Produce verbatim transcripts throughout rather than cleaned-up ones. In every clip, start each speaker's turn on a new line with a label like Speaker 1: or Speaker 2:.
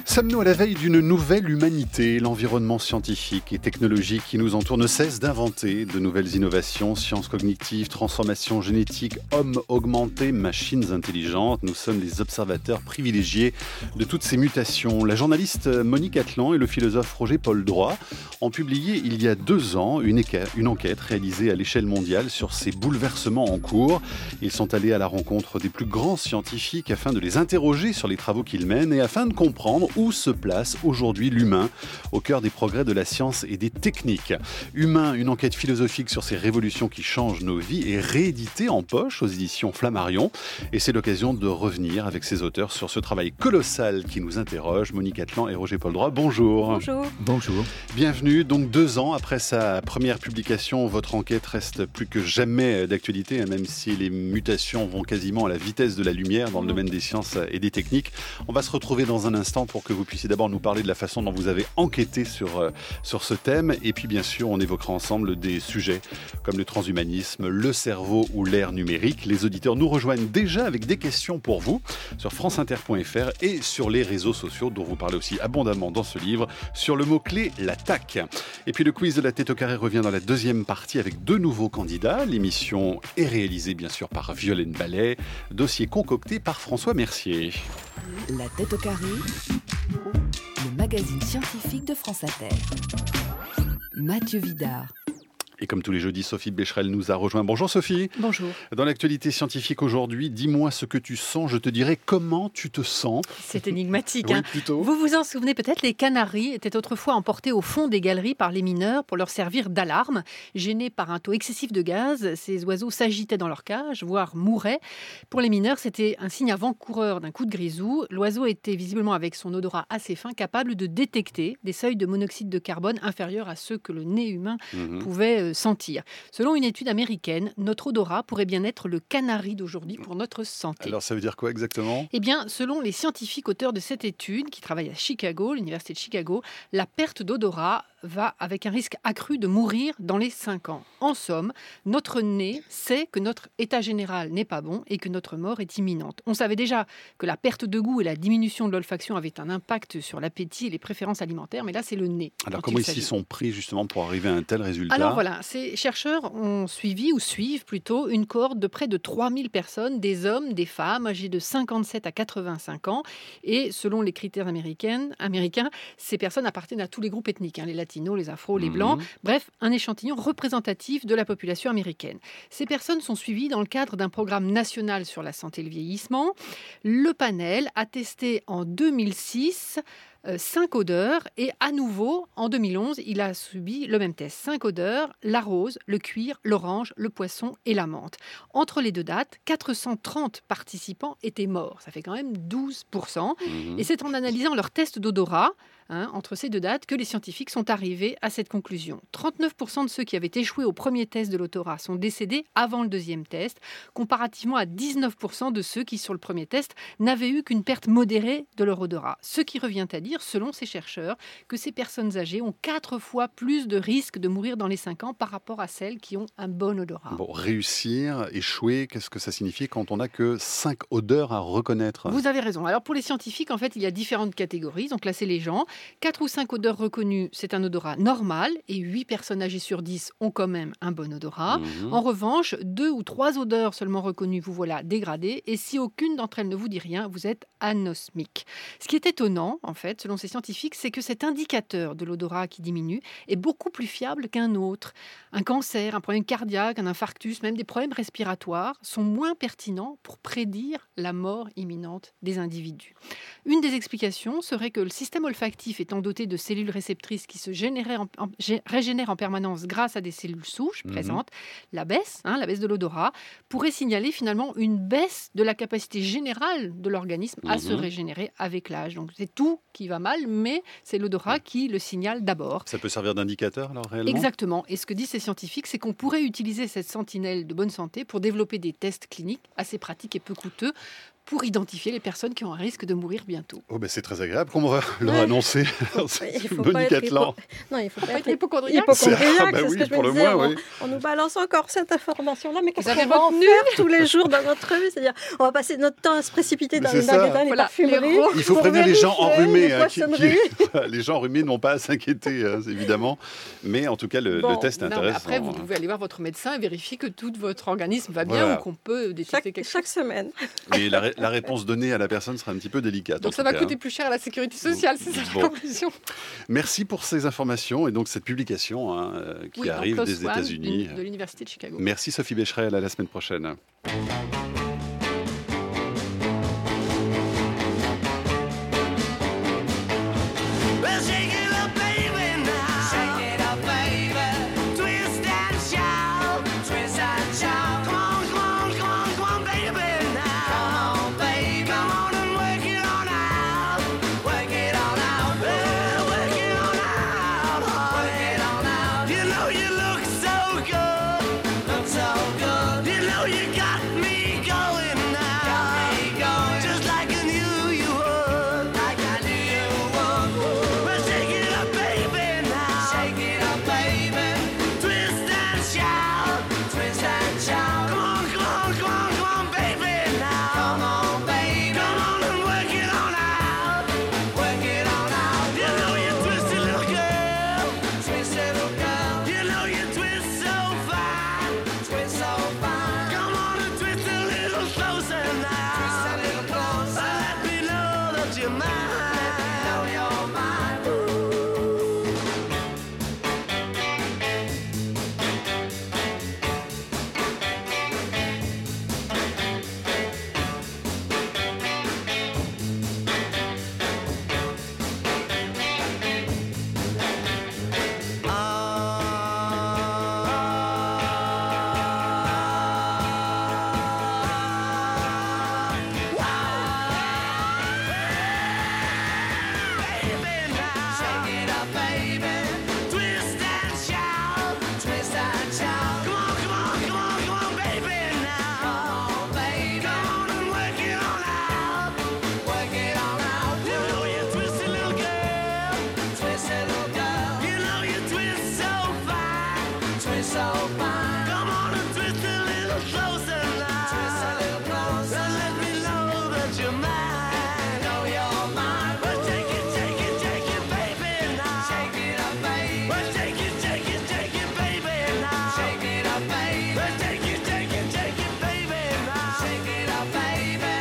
Speaker 1: Sommes-nous à la veille d'une nouvelle humanité? L'environnement scientifique et technologique qui nous entoure ne cesse d'inventer de nouvelles innovations, sciences cognitives, transformations génétiques, hommes augmentés, machines intelligentes. Nous sommes les observateurs privilégiés de toutes ces mutations. La journaliste Monique Atlan et le philosophe Roger-Paul Droit ont publié il y a deux ans une, éca- une enquête réalisée à l'échelle mondiale sur ces bouleversements en cours. Ils sont allés à la rencontre des plus grands scientifiques afin de les interroger sur les travaux qu'ils mènent et afin de comprendre où se place aujourd'hui l'humain au cœur des progrès de la science et des techniques. Humain, une enquête philosophique sur ces révolutions qui changent nos vies est rééditée en poche aux éditions Flammarion. Et c'est l'occasion de revenir avec ces auteurs sur ce travail colossal qui nous interroge. Monique Atlan et Roger-Paul Droit, bonjour.
Speaker 2: Bonjour.
Speaker 3: Bonjour.
Speaker 1: Bienvenue. Donc deux ans après sa première publication, votre enquête reste plus que jamais d'actualité, même si les mutations vont quasiment à la vitesse de la lumière dans le domaine des sciences et des techniques. On va se retrouver dans un instant pour que vous puissiez d'abord nous parler de la façon dont vous avez enquêté sur, euh, sur ce thème. Et puis bien sûr, on évoquera ensemble des sujets comme le transhumanisme, le cerveau ou l'ère numérique. Les auditeurs nous rejoignent déjà avec des questions pour vous sur franceinter point fr et sur les réseaux sociaux dont vous parlez aussi abondamment dans ce livre sur le mot-clé l'attaque. Et puis le quiz de la tête au carré revient dans la deuxième partie avec deux nouveaux candidats. L'émission est réalisée bien sûr par Violaine Ballet, dossier concocté par François Mercier.
Speaker 2: La tête au carré, le magazine scientifique de France Inter. Mathieu Vidard.
Speaker 1: Et comme tous les jeudis, Sophie Becherel nous a rejoint. Bonjour Sophie.
Speaker 4: Bonjour.
Speaker 1: Dans l'actualité scientifique aujourd'hui, dis-moi ce que tu sens, je te dirai comment tu te sens.
Speaker 4: C'est énigmatique.
Speaker 1: Oui,
Speaker 4: hein.
Speaker 1: plutôt.
Speaker 4: Vous vous en souvenez peut-être, les canaris étaient autrefois emportés au fond des galeries par les mineurs pour leur servir d'alarme. Gênés par un taux excessif de gaz, ces oiseaux s'agitaient dans leur cage, voire mouraient. Pour les mineurs, c'était un signe avant-coureur d'un coup de grisou. L'oiseau était visiblement, avec son odorat assez fin, capable de détecter des seuils de monoxyde de carbone inférieurs à ceux que le nez humain
Speaker 1: Mhm.
Speaker 4: pouvait sentir. Selon une étude américaine, notre odorat pourrait bien être le canari d'aujourd'hui pour notre santé.
Speaker 1: Alors ça veut dire quoi exactement?
Speaker 4: Eh bien, selon les scientifiques auteurs de cette étude, qui travaillent à Chicago, l'université de Chicago, la perte d'odorat va avec un risque accru de mourir dans les cinq ans. En somme, notre nez sait que notre état général n'est pas bon et que notre mort est imminente. On savait déjà que la perte de goût et la diminution de l'olfaction avaient un impact sur l'appétit et les préférences alimentaires, mais là, c'est le nez.
Speaker 1: Alors
Speaker 4: dont
Speaker 1: comment
Speaker 4: il
Speaker 1: ils s'y
Speaker 4: s'agit.
Speaker 1: sont pris justement pour arriver à un tel résultat?
Speaker 4: Alors voilà, ces chercheurs ont suivi ou suivent plutôt une cohorte de près de trois mille personnes, des hommes, des femmes âgés de cinquante-sept à quatre-vingt-cinq ans. Et selon les critères américains, américains, ces personnes appartiennent à tous les groupes ethniques, hein, les latinos, les afros, les blancs.
Speaker 1: Mhm.
Speaker 4: Bref, un échantillon représentatif de la population américaine. Ces personnes sont suivies dans le cadre d'un programme national sur la santé et le vieillissement. Le panel a testé en deux mille six Euh, cinq odeurs et à nouveau en deux mille onze il a subi le même test. Cinq odeurs: la rose, le cuir, l'orange, le poisson et la menthe. Entre les deux dates, quatre cent trente participants étaient morts. Ça fait quand même douze pour cent.
Speaker 1: Mhm.
Speaker 4: Et c'est en analysant leur test d'odorat hein, entre ces deux dates que les scientifiques sont arrivés à cette conclusion. trente-neuf pour cent de ceux qui avaient échoué au premier test de l'odorat sont décédés avant le deuxième test, comparativement à dix-neuf pour cent de ceux qui, sur le premier test, n'avaient eu qu'une perte modérée de leur odorat. Ce qui revient à dire, selon ces chercheurs, que ces personnes âgées ont quatre fois plus de risques de mourir dans les cinq ans par rapport à celles qui ont un bon odorat.
Speaker 1: Bon, réussir, échouer, qu'est-ce que ça signifie quand on n'a que cinq odeurs à reconnaître?
Speaker 4: Vous avez raison. Alors pour les scientifiques, en fait, il y a différentes catégories. Ils ont classé les gens. quatre ou cinq odeurs reconnues, c'est un odorat normal. Et huit personnes âgées sur dix ont quand même un bon odorat.
Speaker 1: Mhm.
Speaker 4: En revanche, deux ou trois odeurs seulement reconnues, vous voilà dégradé. Et si aucune d'entre elles ne vous dit rien, vous êtes anosmique. Ce qui est étonnant, en fait, selon ces scientifiques, c'est que cet indicateur de l'odorat qui diminue est beaucoup plus fiable qu'un autre. Un cancer, un problème cardiaque, un infarctus, même des problèmes respiratoires sont moins pertinents pour prédire la mort imminente des individus. Une des explications serait que le système olfactif étant doté de cellules réceptrices qui se génèrent en, en, gé- régénèrent en permanence grâce à des cellules souches
Speaker 1: Mhm.
Speaker 4: présentes, la baisse, hein, la baisse de l'odorat, pourrait signaler finalement une baisse de la capacité générale de l'organisme à se
Speaker 1: Mhm.
Speaker 4: régénérer avec l'âge. Donc c'est tout qui va mal, mais c'est l'odorat qui le signale d'abord.
Speaker 1: Ça peut servir d'indicateur alors réellement?
Speaker 4: Exactement. Et ce que disent ces scientifiques, c'est qu'on pourrait utiliser cette sentinelle de bonne santé pour développer des tests cliniques assez pratiques et peu coûteux pour identifier les personnes qui ont un risque de mourir bientôt.
Speaker 1: Oh ben c'est très agréable qu'on va leur annoncer. Monique Atlan.
Speaker 3: Non, il ne faut
Speaker 4: Pas
Speaker 3: pas
Speaker 4: être
Speaker 3: être
Speaker 4: hypochondriaque.
Speaker 3: hypochondriaque,
Speaker 1: Ah
Speaker 3: c'est
Speaker 1: bah
Speaker 3: ce
Speaker 1: oui,
Speaker 3: que je
Speaker 1: pour
Speaker 3: me
Speaker 1: le
Speaker 3: disais.
Speaker 1: moins,
Speaker 3: on,
Speaker 1: oui.
Speaker 3: on nous balance encore cette information-là, mais qu'est-ce
Speaker 4: Vous avez
Speaker 3: qu'on va en
Speaker 4: retenu
Speaker 3: faire tous les jours dans notre vie? C'est-à-dire, on va passer notre temps à se précipiter
Speaker 1: Mais
Speaker 3: dans
Speaker 1: c'est
Speaker 3: les
Speaker 1: ça.
Speaker 3: magasins, les
Speaker 4: Voilà,
Speaker 3: parfumeries.
Speaker 4: les ronds.
Speaker 1: Il faut
Speaker 3: pour
Speaker 1: prévenir les gens
Speaker 3: vérifier
Speaker 1: enrhumés.
Speaker 3: les
Speaker 1: hein, qui- qui-
Speaker 3: poissonneries.
Speaker 1: les gens enrhumés n'ont pas à s'inquiéter, hein, évidemment. Mais en tout cas, le,
Speaker 3: Bon,
Speaker 1: le test est
Speaker 4: Non, mais
Speaker 1: intéressant.
Speaker 4: après, vous pouvez aller voir votre médecin et vérifier que tout votre organisme va bien
Speaker 1: Voilà.
Speaker 4: ou qu'on peut détecter
Speaker 3: Chaque,
Speaker 4: quelque chose.
Speaker 3: chaque semaine.
Speaker 1: Mais la, ré- la réponse donnée à la personne sera un petit peu délicate.
Speaker 4: Donc
Speaker 1: en
Speaker 4: ça
Speaker 1: tout
Speaker 4: va
Speaker 1: cas,
Speaker 4: coûter
Speaker 1: hein.
Speaker 4: plus cher à la sécurité sociale, c'est ça
Speaker 1: Bon.
Speaker 4: la conclusion.
Speaker 1: Merci pour ces informations et donc cette publication hein, euh, qui
Speaker 4: Oui, dans
Speaker 1: arrive
Speaker 4: PLOS
Speaker 1: des
Speaker 4: ONE,
Speaker 1: États-Unis.
Speaker 4: de l'Université de Chicago.
Speaker 1: Merci Sophie Becherel, à la semaine prochaine.
Speaker 5: Well, shake it up, baby, now. Shake it up, baby. Twist and shout. Twist and shout. Come on, come on, come on, come on, baby, now. Come on, baby. Come on and work it on out. Work it on out. Well, work it on out. Work it on out. You know you look so good. Look so good. You know you got me going now. Got me going. Just like I knew you would. Like I knew you would. Well, shake it up, baby, now. Shake it up, baby. Twist and shout. Twist and shout. Come on, come on, come on, come on, baby, now. Come on, baby. Come on and work it on out. Work it on out. You know you twisty little girl. Twisty little girl. You know you twist so fine. Twist so fine. Come on and twist a little closer now. Twist a little closer. Let me know that you're mine. Let me know you're mine. Baby, now. Shake it up, baby. Twist and shout. Twist and shout. Come on, come on, come on, come on, baby, now. Come on, baby. Come on and work it on out. Work it on out. You know you twisty little girl. Twisty little girl. You know you twist so fine. Twist so fine. Come on and twist a little closer now. Twist a little closer. Let me know that you're mine. Know you're mine. Well, take it, take it, take it, baby, now. Shake it up, baby. Well, take it, take it, take it, baby, now. Shake it up, baby. Well, take it, take it, take it, baby, now. Shake it up, baby.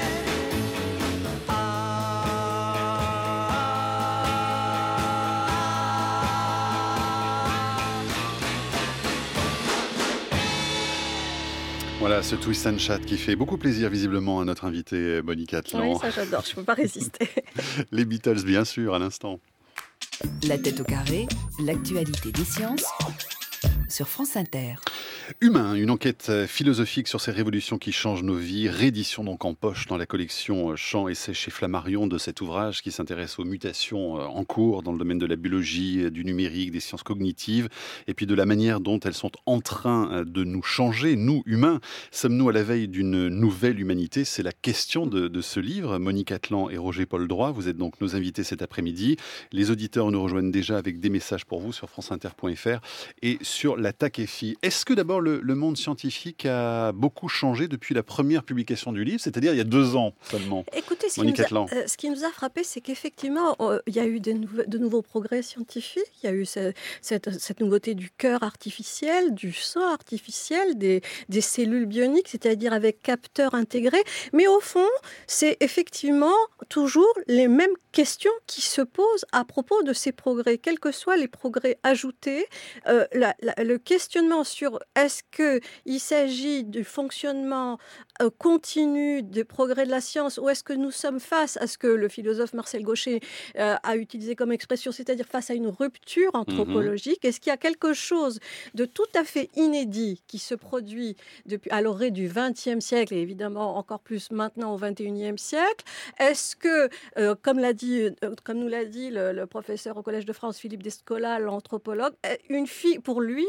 Speaker 1: Voilà ce twist and chat qui fait beaucoup plaisir visiblement à notre invitée Monique Atlan.
Speaker 3: Oui, ça j'adore, je ne peux pas résister.
Speaker 1: Les Beatles bien sûr à l'instant.
Speaker 2: La tête au carré, l'actualité des sciences sur France Inter.
Speaker 1: Humain, une enquête philosophique sur ces révolutions qui changent nos vies. Réédition donc en poche dans la collection Chants et Essais chez Flammarion de cet ouvrage qui s'intéresse aux mutations en cours dans le domaine de la biologie, du numérique, des sciences cognitives et puis de la manière dont elles sont en train de nous changer. Nous, humains, sommes-nous à la veille d'une nouvelle humanité? C'est la question de, de ce livre. Monique Atlan et Roger Paul Droit, vous êtes donc nos invités cet après-midi. Les auditeurs nous rejoignent déjà avec des messages pour vous sur franceinter point f r et sur la T A C F I. Est-ce que d'abord le, le monde scientifique a beaucoup changé depuis la première publication du livre, c'est-à-dire il y a deux ans seulement?
Speaker 3: Écoutez, ce qui,
Speaker 1: Monique
Speaker 3: nous a,
Speaker 1: Atlan.
Speaker 3: euh, ce qui nous a frappé, c'est qu'effectivement, euh, il y a eu des nouve- de nouveaux progrès scientifiques. Il y a eu ce- cette, cette nouveauté du cœur artificiel, du sang artificiel, des, des cellules bioniques, c'est-à-dire avec capteurs intégrés. Mais au fond, c'est effectivement toujours les mêmes questions qui se posent à propos de ces progrès, quels que soient les progrès ajoutés. Euh, la- la- le questionnement sur est-ce qu'il s'agit du fonctionnement euh, continu des progrès de la science ou est-ce que nous sommes face à ce que le philosophe Marcel Gauchet euh, a utilisé comme expression, c'est-à-dire face à une rupture anthropologique. Est-ce qu'il y a quelque chose de tout à fait inédit qui se produit depuis, à l'orée du vingtième siècle et évidemment encore plus maintenant au vingt et unième siècle? Est-ce que, euh, comme, l'a dit, euh, comme nous l'a dit le, le professeur au Collège de France, Philippe Descola, l'anthropologue, euh, une fille, pour lui,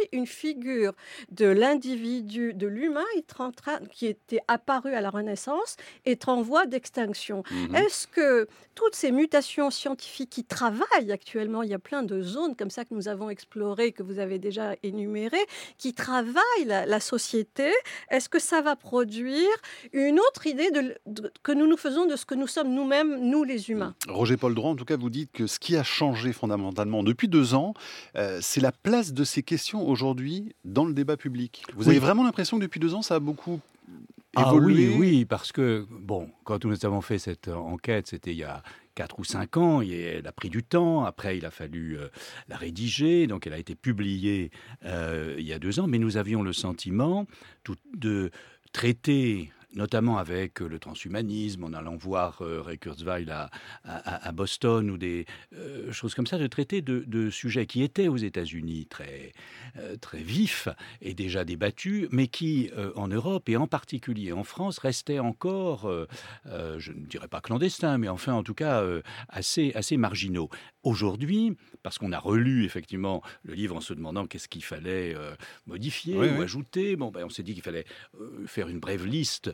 Speaker 3: une figure de l'individu, de l'humain est en train- qui était apparu à la Renaissance, est en voie d'extinction.
Speaker 1: Mhm.
Speaker 3: Est-ce que toutes ces mutations scientifiques qui travaillent actuellement, il y a plein de zones comme ça que nous avons explorées, que vous avez déjà énumérées, qui travaillent la, la société, est-ce que ça va produire une autre idée de, de- que nous nous faisons de ce que nous sommes nous-mêmes, nous les humains?
Speaker 1: Roger Paul Droit, en tout cas, vous dites que ce qui a changé fondamentalement depuis deux ans, euh, c'est la place de ces questions aujourd'hui dans le débat public. Vous
Speaker 6: Oui.
Speaker 1: avez vraiment l'impression que depuis deux ans, ça a beaucoup
Speaker 6: Ah
Speaker 1: évolué?
Speaker 6: oui, oui, parce que, bon, quand nous avons fait cette euh, enquête, c'était il y a quatre ou cinq ans, et elle a pris du temps, après il a fallu euh, la rédiger, donc elle a été publiée euh, il y a deux ans, mais nous avions le sentiment tout, de traiter, notamment avec euh, le transhumanisme, en allant voir euh, Ray Kurzweil à, à- à Boston, ou des euh, choses comme ça, de traiter de, de sujets qui étaient aux États-Unis très, euh, très vifs et déjà débattus, mais qui, euh, en Europe et en particulier en France, restaient encore, euh, euh, je ne dirais pas clandestins, mais enfin en tout cas euh, assez, assez marginaux. Aujourd'hui, parce qu'on a relu effectivement le livre en se demandant qu'est-ce qu'il fallait euh, modifier
Speaker 1: Oui,
Speaker 6: ou
Speaker 1: oui.
Speaker 6: ajouter, bon, ben, on s'est dit qu'il fallait euh, faire une brève liste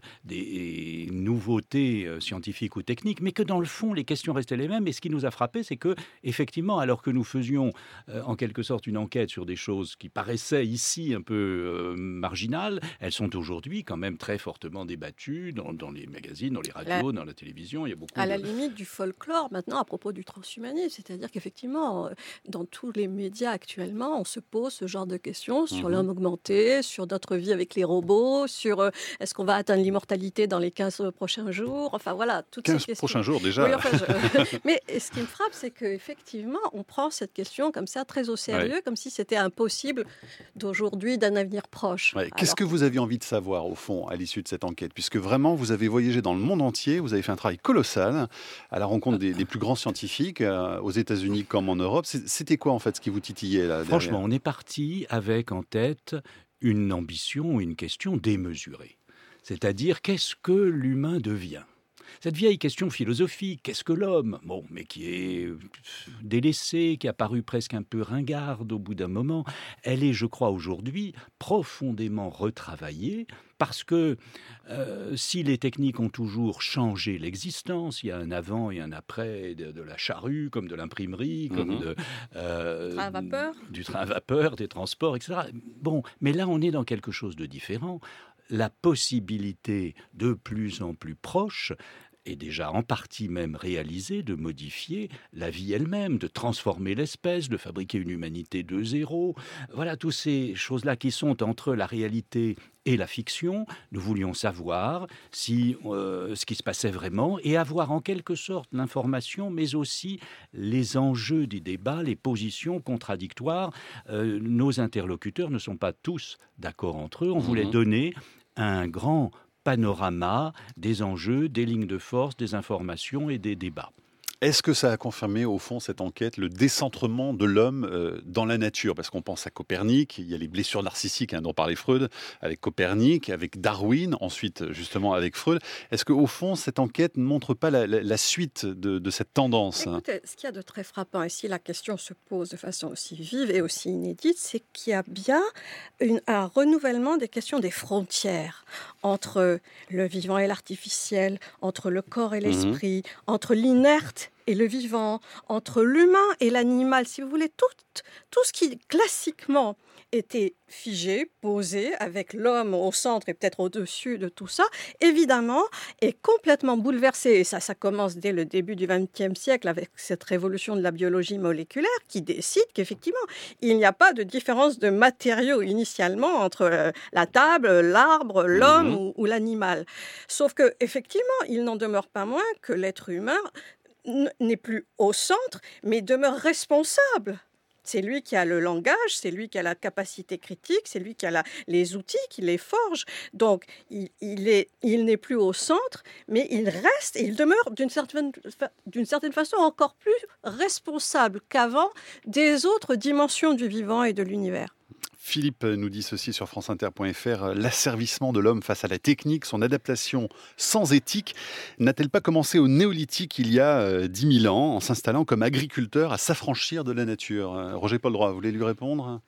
Speaker 6: des nouveautés euh, scientifiques ou techniques, mais que dans le fond, les questions restaient les mêmes. Et ce qui nous a frappé, c'est que, effectivement, alors que nous faisions euh, en quelque sorte une enquête sur des choses qui paraissaient ici un peu euh, marginales, elles sont aujourd'hui quand même très fortement débattues dans, dans les magazines, dans les radios, dans la télévision. Il y a beaucoup
Speaker 3: À la
Speaker 6: de...
Speaker 3: limite du folklore maintenant à propos du transhumanisme, c'est-à-dire qu'effectivement, euh, dans tous les médias actuellement, on se pose ce genre de questions sur
Speaker 1: Mhm.
Speaker 3: l'homme augmenté, sur notre vie avec les robots, sur euh, est-ce qu'on va atteindre l'immortalité dans les quinze prochains jours, enfin voilà, toutes ces
Speaker 1: quinze
Speaker 3: questions.
Speaker 1: prochains jours déjà.
Speaker 3: Oui, enfin, je- mais ce qui me frappe, c'est qu'effectivement, on prend cette question comme ça très au sérieux, comme si c'était impossible d'aujourd'hui, d'un avenir proche.
Speaker 1: Ouais. Qu'est-ce
Speaker 3: Alors,
Speaker 1: que vous aviez envie de savoir, au fond, à l'issue de cette enquête? Puisque vraiment, vous avez voyagé dans le monde entier, vous avez fait un travail colossal à la rencontre des, des plus grands scientifiques, euh, aux États-Unis comme en Europe. C'est- C'était quoi, en fait, ce qui vous titillait là
Speaker 6: Franchement,
Speaker 1: derrière
Speaker 6: on est parti avec en tête une ambition, une question démesurée. C'est-à-dire, qu'est-ce que l'humain devient ? Cette vieille question philosophique, qu'est-ce que l'homme ? Bon, mais qui est délaissée, qui a paru presque un peu ringarde au bout d'un moment, elle est, je crois, aujourd'hui profondément retravaillée, parce que euh, si les techniques ont toujours changé l'existence, il y a un avant et un après de, de la charrue, comme de l'imprimerie, comme
Speaker 1: Mhm.
Speaker 6: de, euh,
Speaker 3: Train à vapeur.
Speaker 6: du train à vapeur, des transports, et cetera. Bon, mais là, on est dans quelque chose de différent. La possibilité de plus en plus proche est déjà en partie même réalisée de modifier la vie elle-même, de transformer l'espèce, de fabriquer une humanité de zéro. Voilà, toutes ces choses-là qui sont entre la réalité et la fiction. Nous voulions savoir si euh, ce qui se passait vraiment et avoir en quelque sorte l'information, mais aussi les enjeux des débats, les positions contradictoires. Euh, nos interlocuteurs ne sont pas tous d'accord entre eux. On voulait
Speaker 1: Mhm.
Speaker 6: donner un grand panorama des enjeux, des lignes de force, des informations et des débats.
Speaker 1: Est-ce que ça a confirmé, au fond, cette enquête, le décentrement de l'homme euh, dans la nature? Parce qu'on pense à Copernic, il y a les blessures narcissiques hein, dont parlait Freud, avec Copernic, avec Darwin, ensuite justement avec Freud. Est-ce qu'au fond, cette enquête ne montre pas la, la- la suite de, de cette tendance?
Speaker 3: Écoutez, ce qu'il y a de très frappant, et si la question se pose de façon aussi vive et aussi inédite, c'est qu'il y a bien une- un renouvellement des questions des frontières entre le vivant et l'artificiel, entre le corps et l'esprit, entre l'inerte et le vivant, entre l'humain et l'animal. Si vous voulez, tout, tout ce qui classiquement était figé, posé, avec l'homme au centre et peut-être au-dessus de tout ça, évidemment, est complètement bouleversé. Et ça, ça commence dès le début du vingtième siècle avec cette révolution de la biologie moléculaire qui décide qu'effectivement, il n'y a pas de différence de matériaux initialement entre euh, la table, l'arbre, l'homme
Speaker 1: Mhm.
Speaker 3: ou, ou l'animal. Sauf que effectivement, il n'en demeure pas moins que l'être humain n- n'est plus au centre, mais demeure responsable. C'est lui qui a le langage, c'est lui qui a la capacité critique, c'est lui qui a la- les outils, qui les forge. Donc, il, il est, il n'est plus au centre, mais il reste et il demeure d'une certaine, fa- d'une certaine façon encore plus responsable qu'avant des autres dimensions du vivant et de l'univers.
Speaker 1: Philippe nous dit ceci sur franceinter point f r, l'asservissement de l'homme face à la technique, son adaptation sans éthique, n'a-t-elle pas commencé au néolithique il y a euh, dix mille ans, en s'installant comme agriculteur à s'affranchir de la nature? Euh, Roger Paul Droit, vous voulez lui répondre?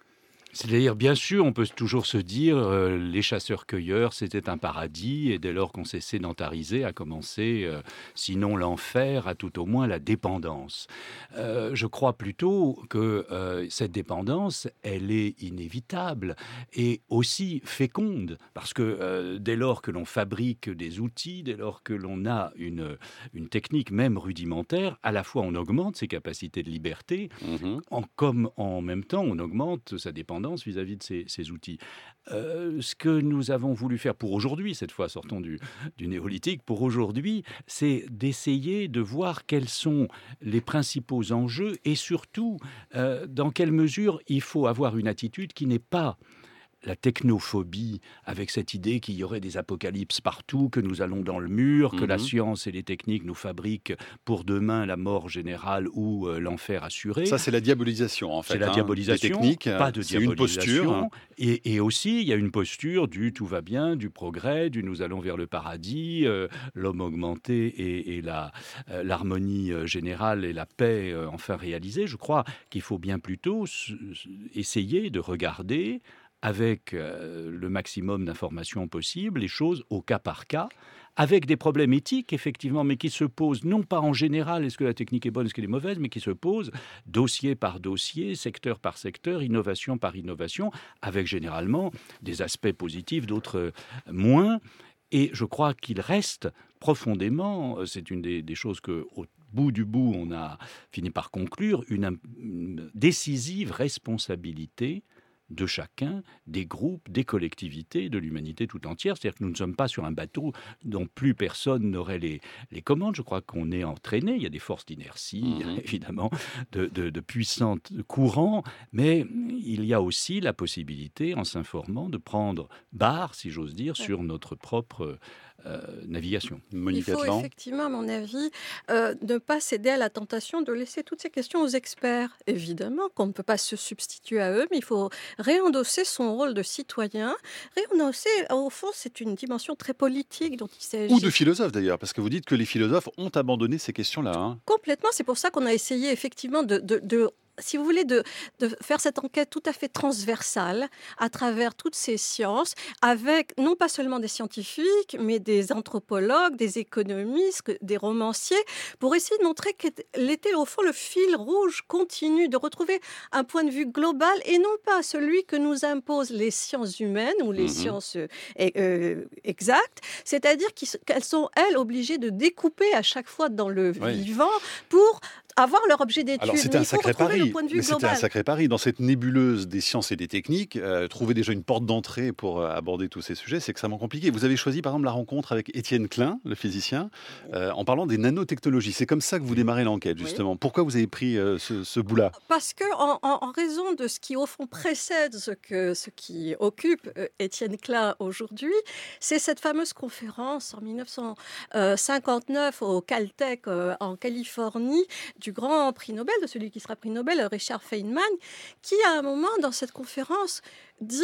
Speaker 6: C'est-à-dire, bien sûr, on peut toujours se dire euh, les chasseurs-cueilleurs, c'était un paradis, et dès lors qu'on s'est sédentarisé, a commencé, euh, sinon l'enfer, à tout au moins la dépendance. Euh, je crois plutôt que euh, cette dépendance, elle est inévitable et aussi féconde, parce que euh, dès lors que l'on fabrique des outils, dès lors que l'on a une, une technique même rudimentaire, à la fois on augmente ses capacités de liberté,
Speaker 1: Mhm.
Speaker 6: en, comme en même temps on augmente sa dépendance vis-à-vis de ces, ces outils. Euh, ce que nous avons voulu faire pour aujourd'hui, cette fois sortons du, du néolithique, pour aujourd'hui, c'est d'essayer de voir quels sont les principaux enjeux et surtout euh, dans quelle mesure il faut avoir une attitude qui n'est pas la technophobie, avec cette idée qu'il y aurait des apocalypses partout, que nous allons dans le mur, que
Speaker 1: Mhm.
Speaker 6: la science et les techniques nous fabriquent pour demain la mort générale ou euh, l'enfer assuré.
Speaker 1: Ça, c'est la diabolisation, en fait.
Speaker 6: C'est la
Speaker 1: hein,
Speaker 6: diabolisation,
Speaker 1: des techniques.
Speaker 6: pas de
Speaker 1: C'est une
Speaker 6: diabolisation.
Speaker 1: posture.
Speaker 6: Et, et aussi, il y a une posture du tout va bien, du progrès, du nous allons vers le paradis, euh, l'homme augmenté et, et la, euh, l'harmonie euh, générale et la paix euh, enfin réalisée. Je crois qu'il faut bien plutôt s- s- essayer de regarder avec euh, le maximum d'informations possibles les choses au cas par cas, avec des problèmes éthiques, effectivement, mais qui se posent non pas en général, est-ce que la technique est bonne, est-ce qu'elle est mauvaise, mais qui se posent dossier par dossier, secteur par secteur, innovation par innovation, avec généralement des aspects positifs, d'autres euh, moins. Et je crois qu'il reste profondément, euh, c'est une des, des choses que, au bout du bout, on a fini par conclure, une, une décisive responsabilité de chacun, des groupes, des collectivités, de l'humanité tout entière. C'est-à-dire que nous ne sommes pas sur un bateau dont plus personne n'aurait les, les commandes. Je crois qu'on est entraîné. Il y a des forces d'inertie,
Speaker 1: Mhm.
Speaker 6: évidemment, de, de, de puissants courants, mais il y a aussi la possibilité, en s'informant, de prendre barre, si j'ose dire, sur notre propre euh, navigation.
Speaker 3: Il
Speaker 1: Monique
Speaker 3: faut
Speaker 1: Atlan.
Speaker 3: effectivement, à mon avis, euh, ne pas céder à la tentation de laisser toutes ces questions aux experts. Évidemment qu'on ne peut pas se substituer à eux, mais il faut réendosser son rôle de citoyen. Réendosser, au fond, c'est une dimension très politique dont il s'agit.
Speaker 1: Ou de philosophes, d'ailleurs, parce que vous dites que les philosophes ont abandonné ces questions-là. hein.
Speaker 3: Complètement, c'est pour ça qu'on a essayé effectivement de, de- de- si vous voulez, de, de faire cette enquête tout à fait transversale à travers toutes ces sciences, avec non pas seulement des scientifiques, mais des anthropologues, des économistes, que- des romanciers, pour essayer de montrer quel était au fond le fil rouge continu, de retrouver un point de vue global et non pas celui que nous imposent les sciences humaines ou les
Speaker 1: Mhm.
Speaker 3: sciences euh, e- euh, exactes, c'est-à-dire qu'ils s- qu'elles sont, elles, obligées de découper à chaque fois dans le
Speaker 1: Oui.
Speaker 3: vivant pour avoir leur objet d'étude.
Speaker 1: Alors
Speaker 3: Mais
Speaker 1: c'était un
Speaker 3: il faut
Speaker 1: sacré
Speaker 3: retrouver
Speaker 1: pari,
Speaker 3: le point de vue
Speaker 1: mais c'était un
Speaker 3: global.
Speaker 1: sacré pari dans cette nébuleuse des sciences et des techniques. euh, trouver déjà une porte d'entrée pour euh, aborder tous ces sujets, c'est extrêmement compliqué. Vous avez choisi par exemple la rencontre avec Étienne Klein, le physicien, euh, en parlant des nanotechnologies. C'est comme ça que vous démarrez l'enquête
Speaker 3: Oui.
Speaker 1: justement. Pourquoi vous avez pris euh, ce, ce bout-là?
Speaker 3: Parce que, en, en- en raison de ce qui, au fond, précède ce, que, ce qui occupe euh, Étienne Klein aujourd'hui, c'est cette fameuse conférence en mille neuf cent cinquante-neuf au Caltech euh, en Californie du grand prix Nobel, de celui qui sera prix Nobel, Richard Feynman, qui, à un moment, dans cette conférence, dit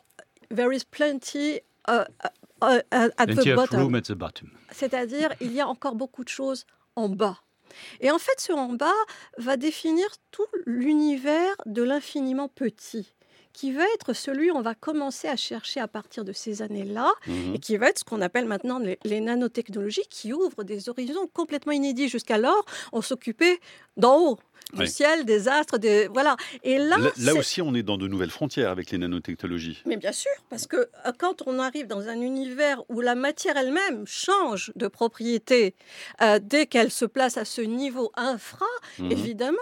Speaker 3: « There is plenty uh, uh, uh, at
Speaker 6: Plenty
Speaker 3: the
Speaker 6: of
Speaker 3: bottom
Speaker 6: room at the bottom. ».
Speaker 3: C'est-à-dire, il y a encore beaucoup de choses en bas. Et en fait, ce en bas va définir tout l'univers de l'infiniment petit, qui va être celui on va commencer à chercher à partir de ces années-là,
Speaker 1: Mhm.
Speaker 3: et qui va être ce qu'on appelle maintenant les, les nanotechnologies, qui ouvrent des horizons complètement inédits. Jusqu'alors, on s'occupait d'en haut, du
Speaker 1: Oui.
Speaker 3: ciel, des astres, des... voilà. Et là,
Speaker 1: Là, là
Speaker 3: c'est-
Speaker 1: aussi, on est dans de nouvelles frontières avec les nanotechnologies.
Speaker 3: mais bien sûr, parce que euh, quand on arrive dans un univers où la matière elle-même change de propriété euh, dès qu'elle se place à ce niveau infra,
Speaker 1: Mhm.
Speaker 3: évidemment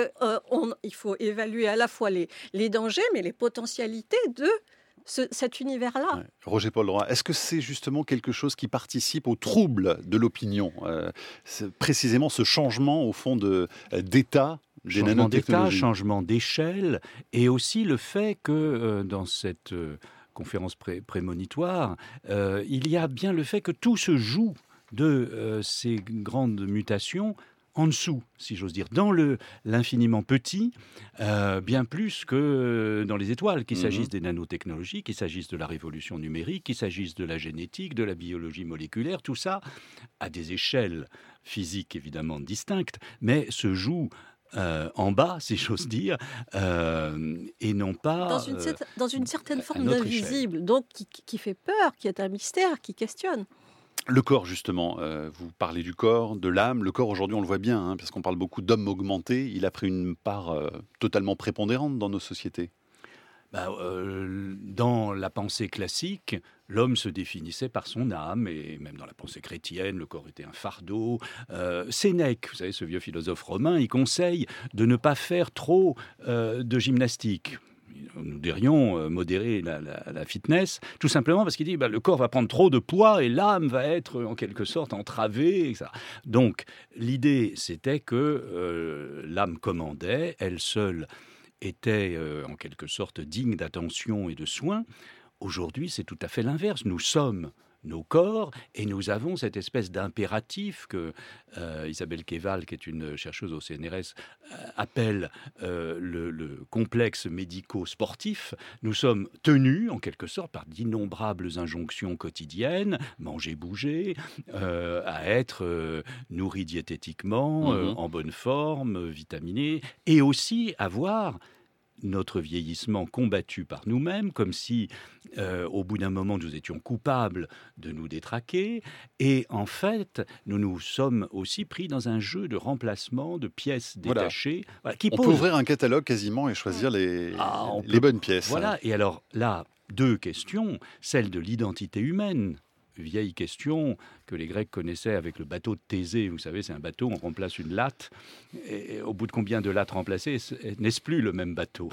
Speaker 3: qu'il faut évaluer à la fois les, les dangers, mais les potentialités de ce- cet univers-là.
Speaker 1: Ouais. Roger Paul Droit, est-ce que c'est justement quelque chose qui participe au trouble de l'opinion euh, c'est précisément ce changement au fond de, euh, d'état des
Speaker 6: Changement d'état,
Speaker 1: nanotechnologies?
Speaker 6: changement d'échelle, et aussi le fait que euh, dans cette euh, conférence pré- prémonitoire, euh, il y a bien le fait que tout se joue de euh, ces grandes mutations en dessous, si j'ose dire, dans le, l'infiniment petit, euh, bien plus que euh, dans les étoiles, qu'il
Speaker 1: Mhm.
Speaker 6: s'agisse des nanotechnologies, qu'il s'agisse de la révolution numérique, qu'il s'agisse de la génétique, de la biologie moléculaire, tout ça à des échelles physiques évidemment distinctes, mais se joue euh, en bas, si j'ose dire, euh, et non pas
Speaker 3: Dans une,
Speaker 6: euh,
Speaker 3: cer- dans une certaine
Speaker 6: à
Speaker 3: forme
Speaker 6: notre
Speaker 3: d'invisible, donc qui, qui fait peur, qui est un mystère, qui questionne.
Speaker 1: Le corps, justement, euh, vous parlez du corps, de l'âme. Le corps, aujourd'hui, on le voit bien, hein, parce qu'on parle beaucoup d'hommes augmentés. Il a pris une part euh, totalement prépondérante dans nos sociétés.
Speaker 6: Bah, euh, dans la pensée classique, l'homme se définissait par son âme, et même dans la pensée chrétienne, le corps était un fardeau. Euh, Sénèque, vous savez, ce vieux philosophe romain, il conseille de ne pas faire trop euh, de gymnastique. Nous dirions euh, modérer la, la, la fitness, tout simplement parce qu'il dit bah, le corps va prendre trop de poids et l'âme va être en quelque sorte entravée. Et cetera. Donc l'idée, c'était que euh, l'âme commandait, elle seule était euh, en quelque sorte digne d'attention et de soins. Aujourd'hui, c'est tout à fait l'inverse. Nous sommes nos corps et nous avons cette espèce d'impératif que euh, Isabelle Keval, qui est une chercheuse au C N R S, euh, appelle euh, le, le complexe médico-sportif. Nous sommes tenus, en quelque sorte, par d'innombrables injonctions quotidiennes, manger, bouger, euh, à être euh, nourris diététiquement, euh,
Speaker 1: Mhm.
Speaker 6: en bonne forme, vitaminés, et aussi avoir notre vieillissement combattu par nous-mêmes, comme si, euh, au bout d'un moment, nous étions coupables de nous détraquer. Et en fait, nous nous sommes aussi pris dans un jeu de remplacement de pièces
Speaker 1: Voilà.
Speaker 6: détachées, voilà, qui
Speaker 1: On
Speaker 6: pose...
Speaker 1: peut ouvrir un catalogue quasiment et choisir les,
Speaker 6: Ah, on
Speaker 1: les
Speaker 6: peut-
Speaker 1: bonnes pièces.
Speaker 6: Voilà, et alors là, deux questions. Celle de l'identité humaine, vieille question que les Grecs connaissaient avec le bateau de Thésée. Vous savez, c'est un bateau, on remplace une latte. Et au bout de combien de lattes remplacées, n'est-ce plus le même bateau?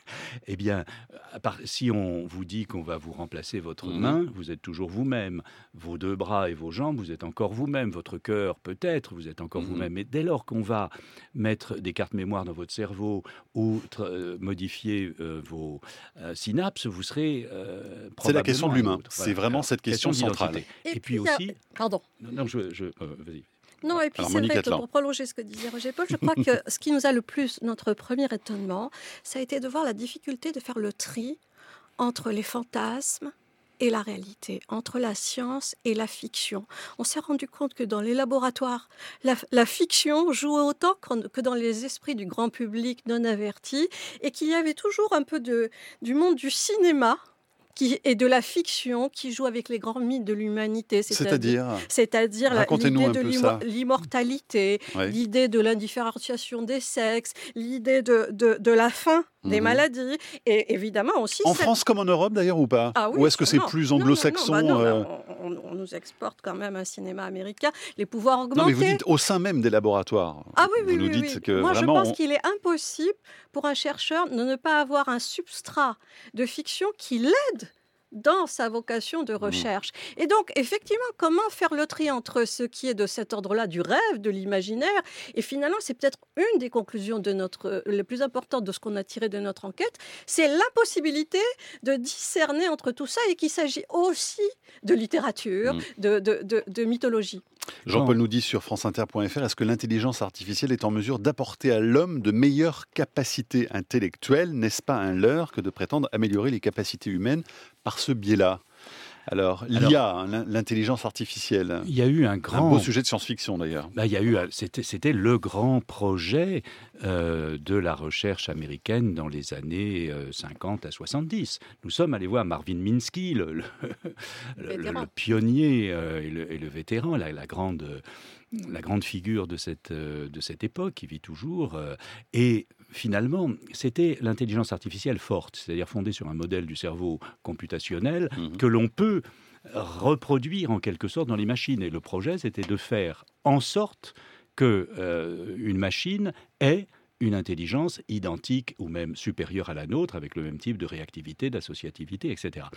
Speaker 6: Eh bien, à part- si on vous dit qu'on va vous remplacer votre
Speaker 1: Mhm.
Speaker 6: main, vous êtes toujours vous-même. Vos deux bras et vos jambes, vous êtes encore vous-même. Votre cœur, peut-être, vous êtes encore
Speaker 1: Mhm.
Speaker 6: vous-même. Mais dès lors qu'on va mettre des cartes mémoire dans votre cerveau ou tra- euh, modifier euh, vos euh, synapses, vous serez euh,
Speaker 1: C'est la question de
Speaker 6: probablement
Speaker 1: l'humain.
Speaker 6: un autre.
Speaker 1: C'est vraiment cette question centrale.
Speaker 6: d'identité.
Speaker 3: Et
Speaker 6: Et,
Speaker 3: puis,
Speaker 6: puis
Speaker 3: il y a-
Speaker 6: aussi...
Speaker 3: Pardon.
Speaker 6: Non, non, je... je euh, vas-y.
Speaker 3: Non, et puis
Speaker 1: Alors,
Speaker 3: c'est
Speaker 1: Monique
Speaker 3: vrai que
Speaker 1: Atlan.
Speaker 3: pour prolonger ce que disait Roger Paul, je crois que ce qui nous a le plus, notre premier étonnement, ça a été de voir la difficulté de faire le tri entre les fantasmes et la réalité, entre la science et la fiction. On s'est rendu compte que dans les laboratoires, la, la fiction jouait autant qu'en- que dans les esprits du grand public non averti, et qu'il y avait toujours un peu de, du monde du cinéma qui, et de la fiction qui joue avec les grands mythes de l'humanité.
Speaker 1: C'est-à-dire,
Speaker 3: C'est-à-dire la-
Speaker 1: Racontez-nous
Speaker 3: l'idée
Speaker 1: un
Speaker 3: de
Speaker 1: peu
Speaker 3: l'immo-
Speaker 1: ça.
Speaker 3: l'immortalité,
Speaker 1: ouais.
Speaker 3: l'idée de l'indifférenciation des sexes, l'idée de, de, de la fin des
Speaker 1: Mhm.
Speaker 3: maladies, et évidemment aussi...
Speaker 1: En
Speaker 3: celle-
Speaker 1: France comme en Europe d'ailleurs ou pas?
Speaker 3: Ah oui,
Speaker 1: Ou est-ce que c'est
Speaker 3: non,
Speaker 1: plus
Speaker 3: non, non,
Speaker 1: anglo-saxon
Speaker 3: non, bah non,
Speaker 1: euh,
Speaker 3: bah on, on- on nous exporte quand même un cinéma américain, les pouvoirs
Speaker 1: Non,
Speaker 3: augmentés.
Speaker 1: mais vous dites au sein même des laboratoires.
Speaker 3: Ah oui,
Speaker 1: vous
Speaker 3: oui,
Speaker 1: nous
Speaker 3: oui,
Speaker 1: dites
Speaker 3: oui.
Speaker 1: que
Speaker 3: Moi,
Speaker 1: vraiment.
Speaker 3: je pense
Speaker 1: on-
Speaker 3: qu'il est impossible pour un chercheur de ne pas avoir un substrat de fiction qui l'aide dans sa vocation
Speaker 1: Mmh.
Speaker 3: de recherche. Et donc, effectivement, comment faire le tri entre ce qui est de cet ordre-là, du rêve, de l'imaginaire, et finalement, c'est peut-être une des conclusions de notre, le plus importante de ce qu'on a tiré de notre enquête, c'est l'impossibilité de discerner entre tout ça, et qu'il s'agit aussi de littérature,
Speaker 1: Mmh.
Speaker 3: de, de, de, de mythologie.
Speaker 1: Jean-Paul nous dit sur franceinter point f r, est-ce que l'intelligence artificielle est en mesure d'apporter à l'homme de meilleures capacités intellectuelles? N'est-ce pas un leurre que de prétendre améliorer les capacités humaines par ce biais-là? Alors, l'I A, hein, l'in- l'intelligence artificielle,
Speaker 6: Il y a eu un
Speaker 1: un
Speaker 6: grand...
Speaker 1: beau sujet de science-fiction d'ailleurs.
Speaker 6: Bah, il y a eu, c'était, c'était le grand projet euh, de la recherche américaine dans les années euh, cinquante à soixante-dix. Nous sommes allés voir Marvin Minsky, le, le, le-
Speaker 3: Vétéran.
Speaker 6: le pionnier euh, et, le, et le vétéran, la, la grande, la grande figure de cette, euh, de cette époque, qui vit toujours. euh, et finalement, c'était l'intelligence artificielle forte, c'est-à-dire fondée sur un modèle du cerveau computationnel
Speaker 1: Mhm.
Speaker 6: que l'on peut reproduire en quelque sorte dans les machines. Et le projet, c'était de faire en sorte que euh, une machine ait une intelligence identique ou même supérieure à la nôtre, avec le même type de réactivité, d'associativité, et cetera.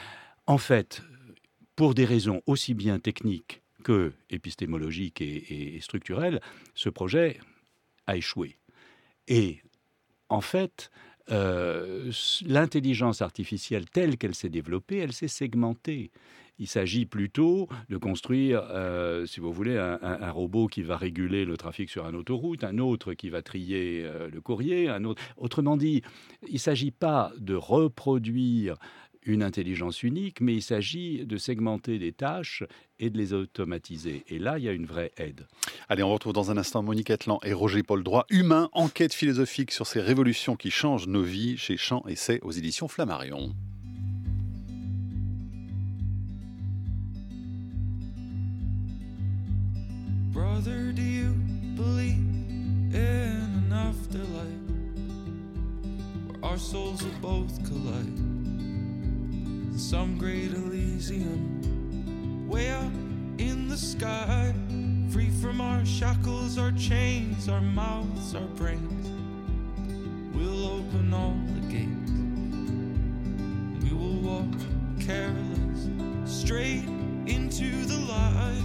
Speaker 6: En fait, pour des raisons aussi bien techniques que épistémologiques et, et- et structurelles, ce projet a échoué. Et en fait, euh, l'intelligence artificielle telle qu'elle s'est développée, elle s'est segmentée. Il s'agit plutôt de construire, euh, si vous voulez, un, un- un robot qui va réguler le trafic sur une autoroute, un autre qui va trier euh, le courrier, un autre. Autrement dit, il ne s'agit pas de reproduire une intelligence unique, mais il s'agit de segmenter des tâches et de les automatiser. Et là, il y a une vraie aide.
Speaker 1: Allez, on retrouve dans un instant Monique Atlan et Roger-Paul Droit. Humain, enquête philosophique sur ces révolutions qui changent nos vies chez Champ Essai aux éditions Flammarion.
Speaker 7: Brother, do you believe in an afterlife where our souls will both collide? Some great Elysium, way up in the sky, free from our shackles, our chains, our mouths, our brains. We'll open all the gates. We will walk careless, straight into the light.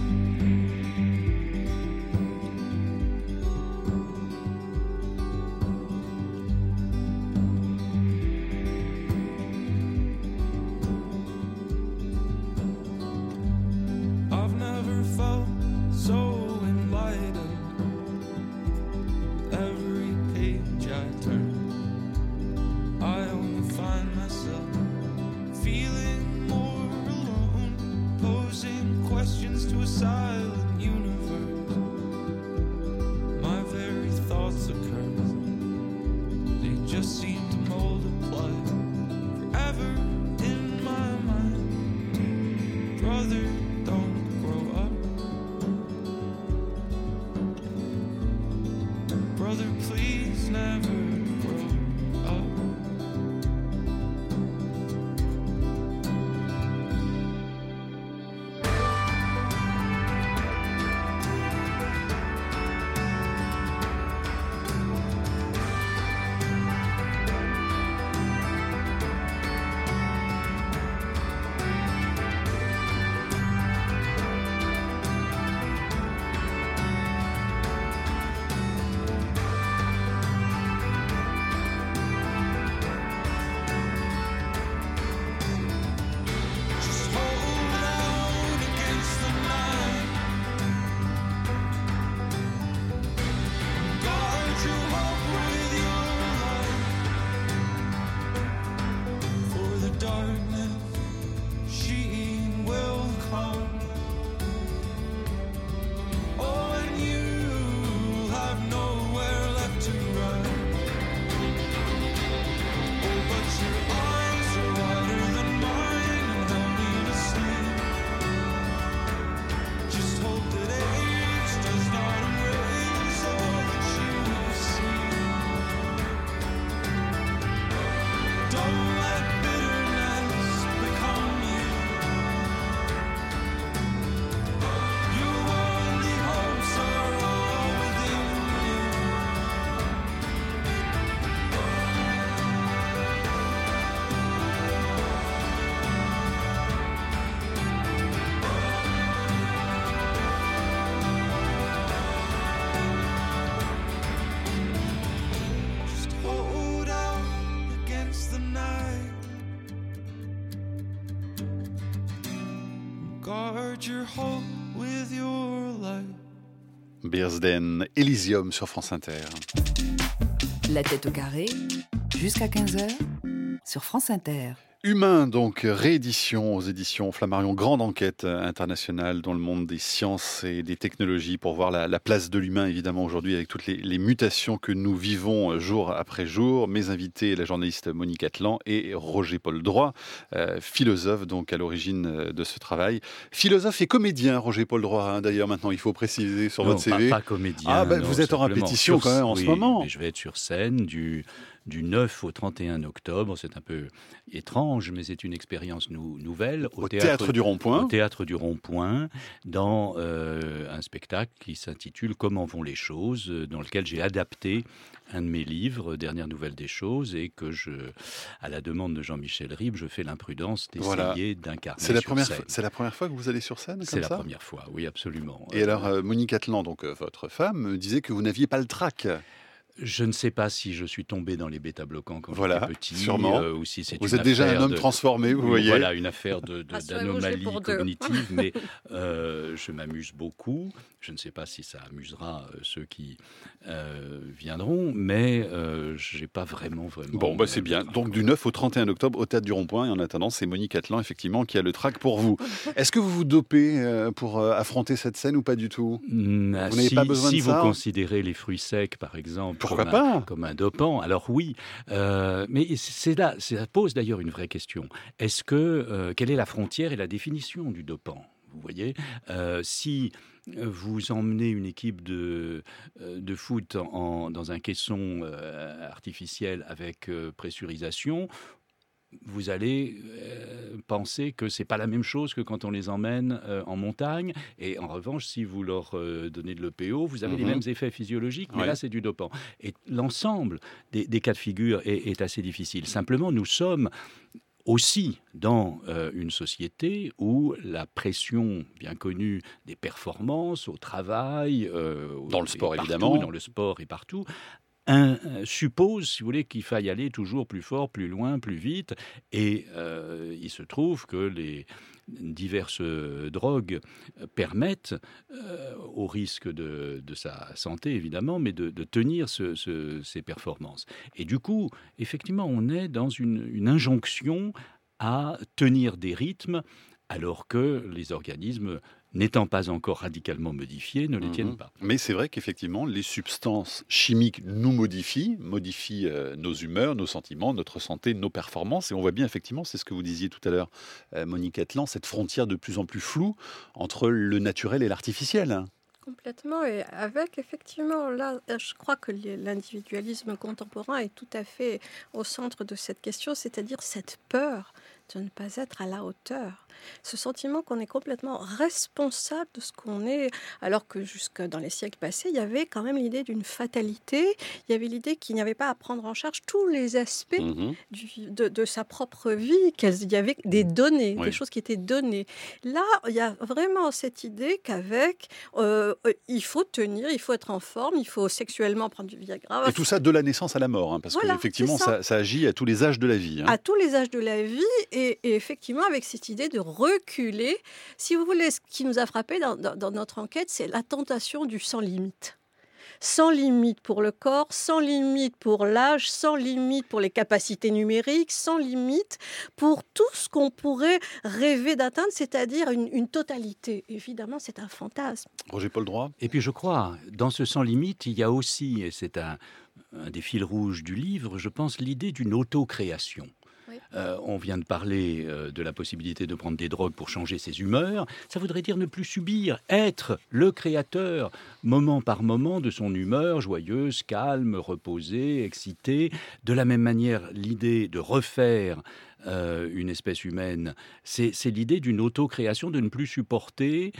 Speaker 1: Bearsden, Elysium sur France Inter.
Speaker 2: La tête au carré, jusqu'à quinze heures, sur France Inter.
Speaker 1: Humain, donc, réédition aux éditions Flammarion, grande enquête internationale dans le monde des sciences et des technologies pour voir la, la place de l'humain, évidemment, aujourd'hui, avec toutes les, les mutations que nous vivons jour après jour. Mes invités, la journaliste Monique Atlan et Roger-Paul Droit, euh, philosophe, donc, à l'origine de ce travail. Philosophe et comédien, Roger-Paul Droit, hein, d'ailleurs, maintenant, il faut préciser sur
Speaker 6: non,
Speaker 1: votre
Speaker 6: pas,
Speaker 1: C V.
Speaker 6: Pas comédien.
Speaker 1: Ah, ben,
Speaker 6: non,
Speaker 1: vous êtes en répétition,
Speaker 6: sur,
Speaker 1: quand même, en
Speaker 6: oui,
Speaker 1: ce moment.
Speaker 6: Mais je vais être sur scène du... du neuf au trente et un octobre. C'est un peu étrange, mais c'est une expérience nou- nouvelle.
Speaker 1: Au, au théâtre, théâtre du Rond-Point.
Speaker 6: Au théâtre du Rond-Point, dans euh, un spectacle qui s'intitule « Comment vont les choses ?», dans lequel j'ai adapté un de mes livres, Dernière nouvelle des choses, et que, je, à la demande de Jean-Michel Ribes, je fais l'imprudence d'essayer
Speaker 1: voilà.
Speaker 6: d'incarner
Speaker 1: c'est la
Speaker 6: sur
Speaker 1: première
Speaker 6: scène.
Speaker 1: Fois, c'est la première fois que vous allez sur scène comme
Speaker 6: C'est
Speaker 1: ça ?
Speaker 6: la première fois, oui, absolument.
Speaker 1: Et euh, alors, euh, Monique Atlan, donc euh, votre femme, me disait que vous n'aviez pas le trac.
Speaker 6: Je ne sais pas si je suis tombé dans les bêta-bloquants quand
Speaker 1: Voilà,
Speaker 6: j'étais petit,
Speaker 1: sûrement.
Speaker 6: euh, ou si c'est
Speaker 1: Vous
Speaker 6: une
Speaker 1: êtes déjà un
Speaker 6: affaire
Speaker 1: homme
Speaker 6: de-
Speaker 1: transformé, vous
Speaker 6: Oui,
Speaker 1: voyez.
Speaker 6: Voilà, une affaire de- de-
Speaker 3: Rassurez-vous, j'ai
Speaker 6: d'anomalie
Speaker 3: pour deux.
Speaker 6: cognitive, mais euh, je m'amuse beaucoup. Je ne sais pas si ça amusera euh, ceux qui euh, viendront, mais euh, je n'ai pas vraiment, vraiment...
Speaker 1: Bon, bah c'est bien. Donc du neuf au trente et un octobre au Théâtre du Rond-Point. Et en attendant, c'est Monique Atlan, effectivement, qui a le trac pour vous. Est-ce que vous vous dopez euh, pour euh, affronter cette scène ou pas du tout?
Speaker 6: Mm,
Speaker 1: Vous n'avez
Speaker 6: si,
Speaker 1: pas besoin
Speaker 6: si
Speaker 1: de
Speaker 6: vous
Speaker 1: ça
Speaker 6: considérez les fruits secs, par exemple,
Speaker 1: Pourquoi
Speaker 6: comme, un,
Speaker 1: pas
Speaker 6: comme un dopant, alors oui. Euh, mais c'est là, ça pose d'ailleurs une vraie question. Est-ce que euh, quelle est la frontière et la définition du dopant? Vous voyez, euh, si vous emmenez une équipe de, euh, de foot en- dans un caisson euh, artificiel avec euh, pressurisation, vous allez euh, penser que c'est pas la même chose que quand on les emmène euh, en montagne. Et en revanche, si vous leur euh, donnez de l'E P O, vous avez les
Speaker 1: Mhm.
Speaker 6: mêmes effets physiologiques, mais
Speaker 1: Ouais.
Speaker 6: là, c'est du dopant. Et l'ensemble des, des cas de figure est, est assez difficile. Simplement, nous sommes aussi dans euh, une société où la pression bien connue des performances au travail, euh,
Speaker 1: Dans le
Speaker 6: et
Speaker 1: sport,
Speaker 6: partout,
Speaker 1: évidemment.
Speaker 6: dans le sport et partout, un- euh, suppose, si vous voulez, qu'il faille aller toujours plus fort, plus loin, plus vite. Et euh, il se trouve que les diverses euh, drogues euh, permettent, euh, au risque de, de sa santé évidemment, mais de, de tenir ce- ce- ces performances. Et du coup, effectivement, on est dans une, une injonction à tenir des rythmes alors que les organismes, n'étant pas encore radicalement modifiés, ne les
Speaker 1: Mhm.
Speaker 6: tiennent pas.
Speaker 1: Mais c'est vrai qu'effectivement, les substances chimiques nous modifient, modifient euh, nos humeurs, nos sentiments, notre santé, nos performances. Et on voit bien, effectivement, c'est ce que vous disiez tout à l'heure, euh, Monique Atlan, cette frontière de plus en plus floue entre le naturel et l'artificiel.
Speaker 3: Complètement, et avec effectivement, là, je crois que l'individualisme contemporain est tout à fait au centre de cette question, c'est-à-dire cette peur de ne pas être à la hauteur. Ce sentiment qu'on est complètement responsable de ce qu'on est, alors que jusque dans les siècles passés, il y avait quand même l'idée d'une fatalité, il y avait l'idée qu'il n'y avait pas à prendre en charge tous les aspects
Speaker 1: Mhm.
Speaker 3: du- de, de sa propre vie, qu'il y avait des données,
Speaker 1: Oui.
Speaker 3: des choses qui étaient données. Là, il y a vraiment cette idée qu'avec, euh, euh, il faut tenir, il faut être en forme, il faut sexuellement prendre du Viagra.
Speaker 1: Et tout ça de la naissance à la mort, hein, parce
Speaker 3: Voilà,
Speaker 1: qu'effectivement,
Speaker 3: c'est ça.
Speaker 1: ça, ça agit à tous les âges de la vie. hein.
Speaker 3: À tous les âges de la vie, et, et effectivement avec cette idée de reculer. Si vous voulez, ce qui nous a frappé dans, dans- dans notre enquête, c'est la tentation du sans limite. Sans limite pour le corps, sans limite pour l'âge, sans limite pour les capacités numériques, sans limite pour tout ce qu'on pourrait rêver d'atteindre, c'est-à-dire une, une totalité. Évidemment, c'est un fantasme.
Speaker 1: Roger Paul Droit.
Speaker 6: Et puis je crois, dans ce sans limite, il y a aussi, et c'est un, un des fils rouges du livre, je pense, l'idée d'une autocréation.
Speaker 3: Oui.
Speaker 6: Euh, on vient de parler euh, de la possibilité de prendre des drogues pour changer ses humeurs. Ça voudrait dire ne plus subir, être le créateur, moment par moment, de son humeur, joyeuse, calme, reposée, excitée. De la même manière, l'idée de refaire euh, une espèce humaine, c'est c'est l'idée d'une autocréation, de ne plus supporter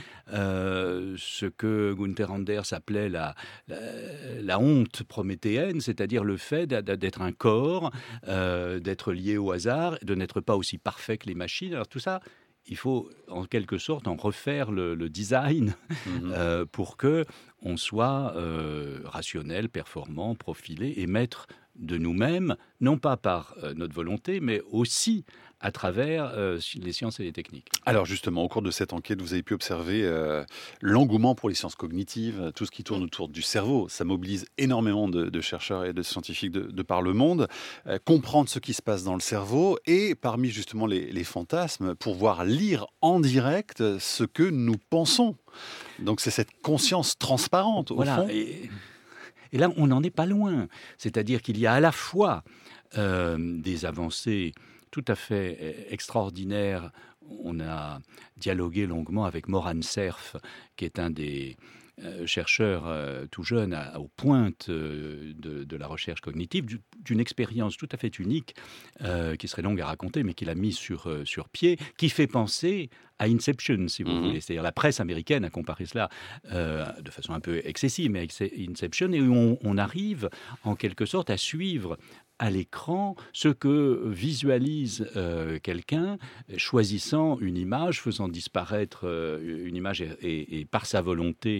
Speaker 6: euh, ce que Gunther Anders appelait la, la, la honte prométhéenne, c'est-à-dire le fait d'a- d'a- d'être un corps, euh, d'être lié au hasard, de n'être pas aussi parfait que les machines. Alors tout ça, il faut en quelque sorte en refaire le, le design
Speaker 1: Mhm.
Speaker 6: euh, pour que on soit euh, rationnel, performant, profilé et maître de nous-mêmes, non pas par euh, notre volonté, mais aussi à travers euh, les sciences et les techniques.
Speaker 1: Alors justement, au cours de cette enquête, vous avez pu observer euh, l'engouement pour les sciences cognitives, tout ce qui tourne autour du cerveau. Ça mobilise énormément de, de chercheurs et de scientifiques de, de par le monde. Euh, comprendre ce qui se passe dans le cerveau et parmi justement les, les fantasmes, pouvoir lire en direct ce que nous pensons. Donc c'est cette conscience transparente au
Speaker 6: Voilà.
Speaker 1: fond.
Speaker 6: Et, et là, on n'en est pas loin. C'est-à-dire qu'il y a à la fois euh, des avancées tout à fait euh, extraordinaires. On a dialogué longuement avec Moran Cerf, qui est un des euh, chercheurs euh, tout jeune à, aux pointes euh, de, de la recherche cognitive, du- d'une expérience tout à fait unique, euh, qui serait longue à raconter, mais qu'il a mis sur, euh, sur pied, qui fait penser à Inception, si vous
Speaker 1: Mhm.
Speaker 6: voulez. C'est-à-dire la presse américaine a comparé cela euh, de façon un peu excessive, mais avec Inception, et où on, on arrive en quelque sorte à suivre à l'écran ce que visualise euh, quelqu'un, choisissant une image, faisant disparaître euh, une image et, et- et par sa volonté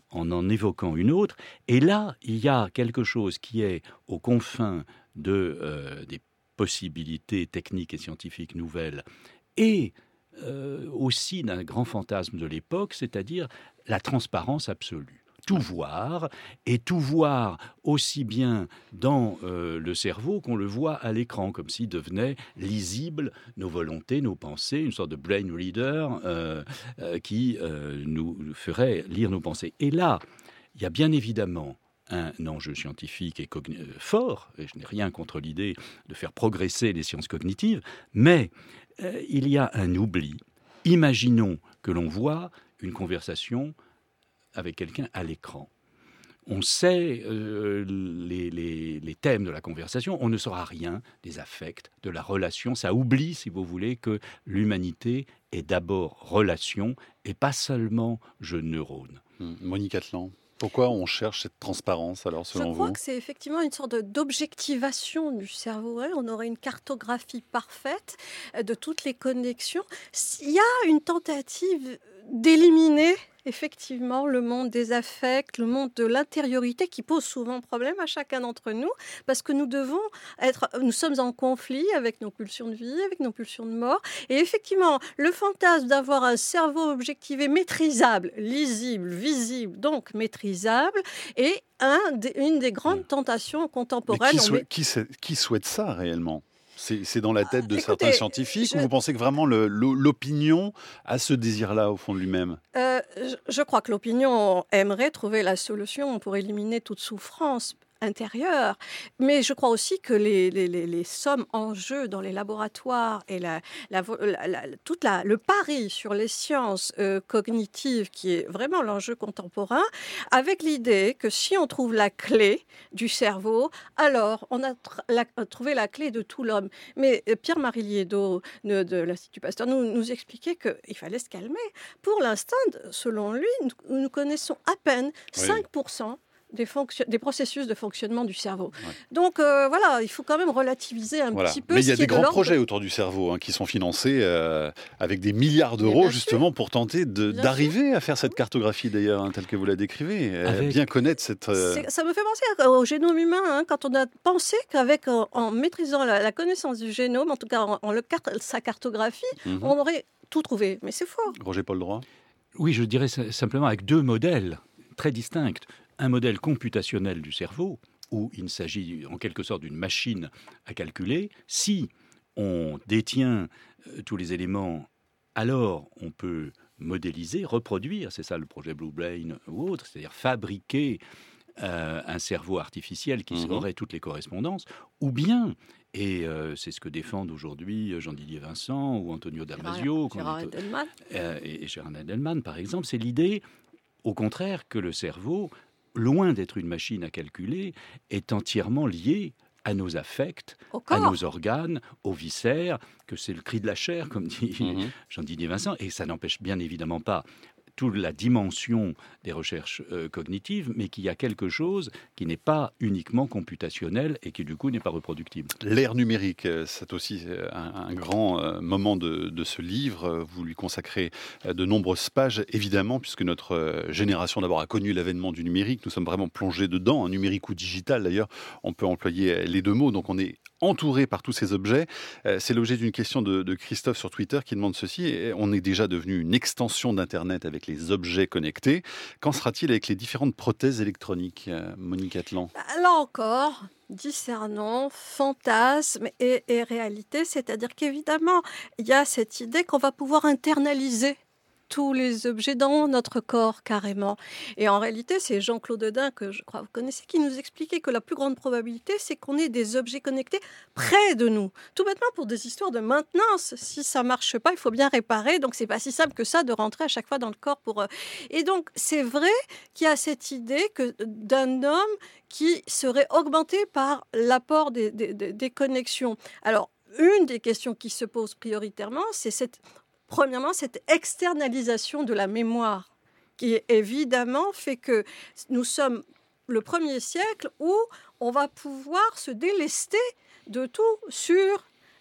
Speaker 6: en en évoquant une autre. Et là, il y a quelque chose qui est aux confins de, euh, des possibilités techniques et scientifiques nouvelles et euh, aussi d'un grand fantasme de l'époque, c'est-à-dire la transparence absolue. Tout voir, et tout voir aussi bien dans euh, le cerveau qu'on le voit à l'écran, comme s'il devenait lisible nos volontés, nos pensées, une sorte de brain reader euh, euh, qui euh, nous ferait lire nos pensées. Et là, il y a bien évidemment un enjeu scientifique et cogn- euh, fort, et je n'ai rien contre l'idée de faire progresser les sciences cognitives, mais euh, il y a un oubli. Imaginons que l'on voit une conversation avec quelqu'un à l'écran. On sait euh, les, les, les thèmes de la conversation, on ne saura rien des affects, de la relation. Ça oublie, si vous voulez, que l'humanité est d'abord relation et pas seulement jeu de neurones.
Speaker 1: Hum, Monique Atlan, pourquoi on cherche cette transparence alors
Speaker 3: Je
Speaker 1: selon
Speaker 3: crois
Speaker 1: vous?
Speaker 3: que c'est effectivement une sorte de- d'objectivation du cerveau. Hein. On aurait une cartographie parfaite euh, de toutes les connexions. Il y a une tentative d'éliminer effectivement le monde des affects, le monde de l'intériorité qui pose souvent problème à chacun d'entre nous parce que nous devons être, nous sommes en conflit avec nos pulsions de vie, avec nos pulsions de mort. Et effectivement, le fantasme d'avoir un cerveau objectivé, maîtrisable, lisible, visible, donc maîtrisable, est un des- une des grandes tentations
Speaker 1: Mais
Speaker 3: contemporaines.
Speaker 1: qui,
Speaker 3: On
Speaker 1: souhait-
Speaker 3: met-
Speaker 1: qui sait- qui souhaite ça réellement? C'est c'est dans la tête de
Speaker 3: écoutez,
Speaker 1: certains scientifiques
Speaker 3: je-
Speaker 1: ou vous pensez que vraiment le- l'o- l'opinion a ce désir-là au fond de lui-même?
Speaker 3: Euh, je, je crois que l'opinion aimerait trouver la solution pour éliminer toute souffrance intérieure, mais je crois aussi que les, les, les, les sommes en jeu dans les laboratoires et la, la, vo- la, la- toute la, le pari sur les sciences euh, cognitives, qui est vraiment l'enjeu contemporain, avec l'idée que si on trouve la clé du cerveau, alors on a tr- la- trouvé la clé de tout l'homme. Mais euh, Pierre-Marie Liédot de, de l'Institut Pasteur nous, nous expliquait qu'il fallait se calmer. Pour l'instant, selon lui, nous, nous connaissons à peine cinq pour cent des, fonction- des processus de fonctionnement du cerveau.
Speaker 1: Ouais.
Speaker 3: Donc euh, voilà, il faut quand même relativiser un
Speaker 1: Voilà.
Speaker 3: petit peu.
Speaker 1: Mais il y
Speaker 3: ce
Speaker 1: a
Speaker 3: qui
Speaker 1: des
Speaker 3: est de
Speaker 1: grands
Speaker 3: l'ordre-
Speaker 1: projets autour du cerveau hein, qui sont financés euh, avec des milliards d'euros
Speaker 3: bien
Speaker 1: justement pour tenter de-
Speaker 3: Bien
Speaker 1: d'arriver à faire cette cartographie d'ailleurs hein, telle que vous la décrivez, euh,
Speaker 6: Avec-
Speaker 1: bien connaître cette... euh,
Speaker 3: C'est- Ça me fait penser au génome humain, hein, quand on a pensé qu'avec en, en maîtrisant la, la connaissance du génome, en tout cas en, en le carte- sa cartographie,
Speaker 1: mhm.
Speaker 3: on aurait tout trouvé. Mais c'est faux.
Speaker 1: Roger Paul Droit.
Speaker 6: Oui, je dirais si- simplement avec deux modèles très distincts. Un modèle computationnel du cerveau, où il s'agit en quelque sorte d'une machine à calculer. Si on détient euh, tous les éléments, alors on peut modéliser, reproduire, c'est ça le projet Blue Brain ou autre, c'est-à-dire fabriquer euh, un cerveau artificiel qui
Speaker 1: Mhm.
Speaker 6: aurait toutes les correspondances, ou bien, et euh, c'est ce que défendent aujourd'hui Jean-Didier Vincent ou Antonio Damasio, qu'on
Speaker 3: Gérard
Speaker 6: dit-
Speaker 3: Edelman.
Speaker 6: euh, et et Gérard Edelman, par exemple, c'est l'idée, au contraire, que le cerveau, loin d'être une machine à calculer, est entièrement lié à nos affects,
Speaker 3: Au
Speaker 6: à
Speaker 3: corps.
Speaker 6: nos organes, aux viscères, que c'est le cri de la chair, comme dit
Speaker 1: Mhm.
Speaker 6: Jean-Didier Vincent, et ça n'empêche bien évidemment pas toute la dimension des recherches euh, cognitives, mais qu'il y a quelque chose qui n'est pas uniquement computationnel et qui du coup n'est pas reproductible.
Speaker 1: L'ère numérique, euh, c'est aussi euh, un, un grand euh, moment de, de ce livre. Euh, Vous lui consacrez euh, de nombreuses pages, évidemment, puisque notre euh, génération d'abord a connu l'avènement du numérique. Nous sommes vraiment plongés dedans, un numérique ou digital d'ailleurs. On peut employer euh, les deux mots. Donc on est entouré par tous ces objets. Euh, C'est l'objet d'une question de, de Christophe sur Twitter qui demande ceci. Et on est déjà devenu une extension d'Internet avec les objets connectés. Qu'en sera-t-il avec les différentes prothèses électroniques, euh, Monique Atlan?
Speaker 3: Bah, là encore, discernons fantasme et, et réalité, c'est-à-dire qu'évidemment, il y a cette idée qu'on va pouvoir internaliser tous les objets dans notre corps carrément. Et en réalité, c'est Jean-Claude Dain, que je crois que vous connaissez, qui nous expliquait que la plus grande probabilité, c'est qu'on ait des objets connectés près de nous. Tout bêtement pour des histoires de maintenance. Si ça marche pas, il faut bien réparer. Donc, c'est pas si simple que ça de rentrer à chaque fois dans le corps pour... euh, Et donc, c'est vrai qu'il y a cette idée que d'un homme qui serait augmenté par l'apport des, des, des- des connexions. Alors, une des questions qui se pose prioritairement, c'est cette, premièrement, cette externalisation de la mémoire, qui évidemment fait que nous sommes le premier siècle où on va pouvoir se délester de tout sur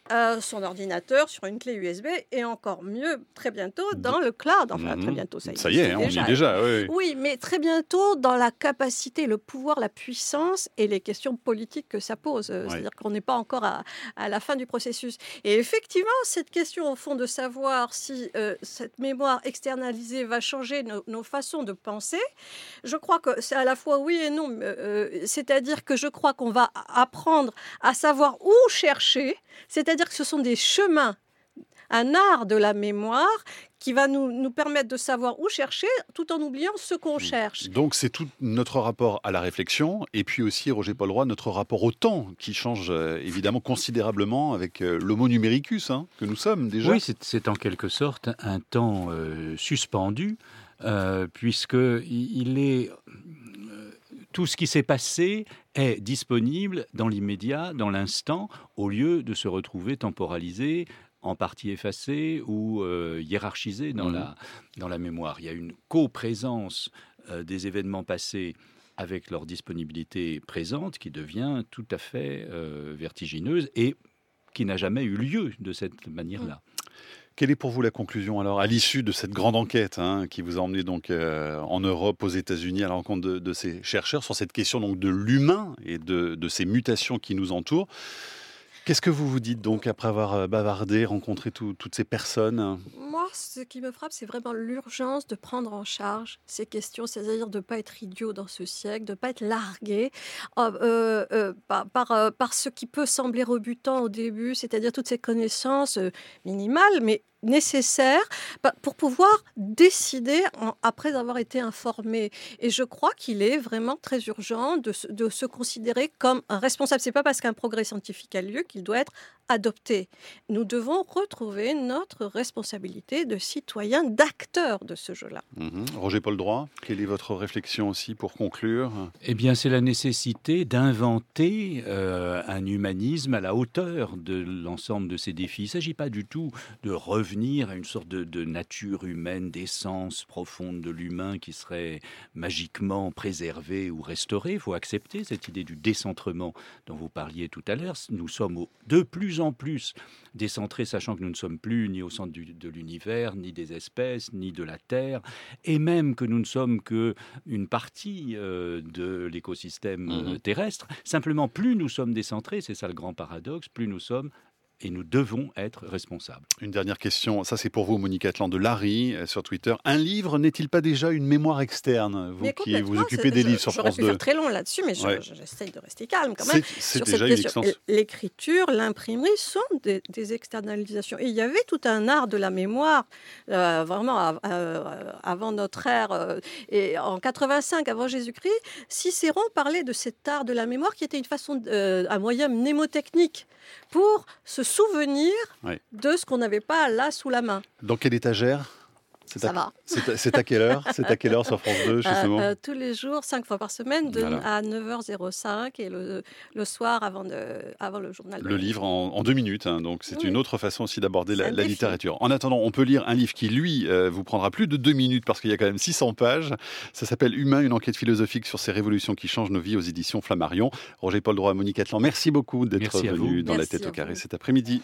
Speaker 3: euh, son ordinateur sur une clé U S B et encore mieux, très bientôt, dans le cloud. Enfin,
Speaker 1: Mhm.
Speaker 3: très bientôt, ça,
Speaker 1: Ça y est, hein, on y
Speaker 3: déjà.
Speaker 1: est déjà. Oui, oui.
Speaker 3: Oui, mais très bientôt dans la capacité, le pouvoir, la puissance et les questions politiques que ça pose. Euh,
Speaker 1: Ouais.
Speaker 3: C'est-à-dire qu'on n'est pas encore à, à la fin du processus. Et effectivement, cette question au fond de savoir si euh, cette mémoire externalisée va changer nos, nos façons de penser, je crois que c'est à la fois oui et non. Euh, c'est-à-dire que je crois qu'on va apprendre à savoir où chercher, c'est-à-dire que ce sont des chemins, un art de la mémoire qui va nous, nous permettre de savoir où chercher tout en oubliant ce qu'on cherche.
Speaker 1: Donc c'est tout notre rapport à la réflexion et puis aussi, Roger-Paul Roy, notre rapport au temps qui change euh, évidemment considérablement avec euh, l'homo numericus hein, que nous sommes déjà.
Speaker 6: Oui, c'est, c'est en quelque sorte un temps euh, suspendu, euh, puisque il il est euh, tout ce qui s'est passé est disponible dans l'immédiat, dans l'instant, au lieu de se retrouver temporalisé, en partie effacé ou euh, hiérarchisé dans,
Speaker 1: Mhm.
Speaker 6: la, dans la mémoire. Il y a une coprésence euh, des événements passés avec leur disponibilité présente qui devient tout à fait euh, vertigineuse et qui n'a jamais eu lieu de cette manière-là.
Speaker 1: Quelle est pour vous la conclusion alors à l'issue de cette grande enquête hein, qui vous a emmené donc euh, en Europe, aux États-Unis, à la rencontre de, de ces chercheurs sur cette question donc de l'humain et de, de ces mutations qui nous entourent? Qu'est-ce que vous vous dites donc après avoir bavardé, rencontré tout- toutes ces personnes?
Speaker 3: Moi, ce qui me frappe, c'est vraiment l'urgence de prendre en charge ces questions, c'est-à-dire de ne pas être idiot dans ce siècle, de ne pas être largué euh, euh, euh, par, par, euh, par ce qui peut sembler rebutant au début, c'est-à-dire toutes ces connaissances euh, minimales, mais nécessaires pa- pour pouvoir décider en- après avoir été informé. Et je crois qu'il est vraiment très urgent de, se- de se considérer comme un responsable. Ce n'est pas parce qu'un progrès scientifique a lieu qu'il doit être adopté. Nous devons retrouver notre responsabilité de citoyens, d'acteurs de ce jeu-là.
Speaker 1: Mhm. Roger-Paul Droit, quelle est votre réflexion aussi pour conclure?
Speaker 6: Eh bien, c'est la nécessité d'inventer euh, un humanisme à la hauteur de l'ensemble de ces défis. Il ne s'agit pas du tout de revenir à une sorte de, de nature humaine, d'essence profonde de l'humain qui serait magiquement préservée ou restaurée. Il faut accepter cette idée du décentrement dont vous parliez tout à l'heure. Nous sommes au- de plus en plus décentrés, sachant que nous ne sommes plus ni au centre du- de l'univers, ni des espèces, ni de la Terre, et même que nous ne sommes qu'une partie euh, de l'écosystème euh,
Speaker 1: Mhm.
Speaker 6: terrestre. Simplement, plus nous sommes décentrés, c'est ça le grand paradoxe, plus nous sommes et nous devons être responsables.
Speaker 1: Une dernière question, ça c'est pour vous, Monique Atlan de Larry euh, sur Twitter. Un livre n'est-il pas déjà une mémoire externe? Vous
Speaker 3: Mais
Speaker 1: qui vous
Speaker 3: complètement,
Speaker 1: occupez
Speaker 3: c'est-
Speaker 1: des
Speaker 3: je-
Speaker 1: livres sur
Speaker 3: J'aurais
Speaker 1: France
Speaker 3: pu
Speaker 1: deux.
Speaker 3: faire très long là-dessus, mais je-
Speaker 1: Ouais.
Speaker 3: je- j'essaye de rester calme quand même.
Speaker 1: C'est c'est
Speaker 3: Sur
Speaker 1: déjà
Speaker 3: cette
Speaker 1: une
Speaker 3: question,
Speaker 1: extension.
Speaker 3: l'écriture, l'imprimerie sont des, des externalisations. Et il y avait tout un art de la mémoire, euh, vraiment av- euh, avant notre ère. euh, et en quatre-vingt-cinq, avant Jésus-Christ, Cicéron parlait de cet art de la mémoire qui était une façon, de- euh, un moyen mnémotechnique pour se souvenir
Speaker 1: Ouais.
Speaker 3: de ce qu'on n'avait pas là sous la main.
Speaker 1: Dans quelle étagère? C'est
Speaker 3: Ça
Speaker 1: à,
Speaker 3: va.
Speaker 1: c'est à- c'est à quelle heure? C'est à quelle heure sur France deux, justement?
Speaker 3: Euh, euh, tous les jours, cinq fois par semaine, de,
Speaker 1: Voilà.
Speaker 3: à neuf heures cinq et le, le soir avant, de, avant le journal. de
Speaker 1: Le
Speaker 3: la nuit.
Speaker 1: livre en, en deux minutes, hein, donc c'est
Speaker 3: Oui.
Speaker 1: une autre façon aussi d'aborder
Speaker 3: C'est
Speaker 1: la,
Speaker 3: un
Speaker 1: la
Speaker 3: défi.
Speaker 1: littérature. En attendant, on peut lire un livre qui, lui, euh, vous prendra plus de deux minutes parce qu'il y a quand même six cents pages. Ça s'appelle Humain, une enquête philosophique sur ces révolutions qui changent nos vies aux éditions Flammarion. Roger-Paul Droit, Monique Atlan, merci beaucoup d'être
Speaker 6: Merci à vous.
Speaker 1: venus dans La
Speaker 3: Merci
Speaker 1: Tête
Speaker 3: à
Speaker 1: au carré
Speaker 3: vous.
Speaker 1: cet après-midi.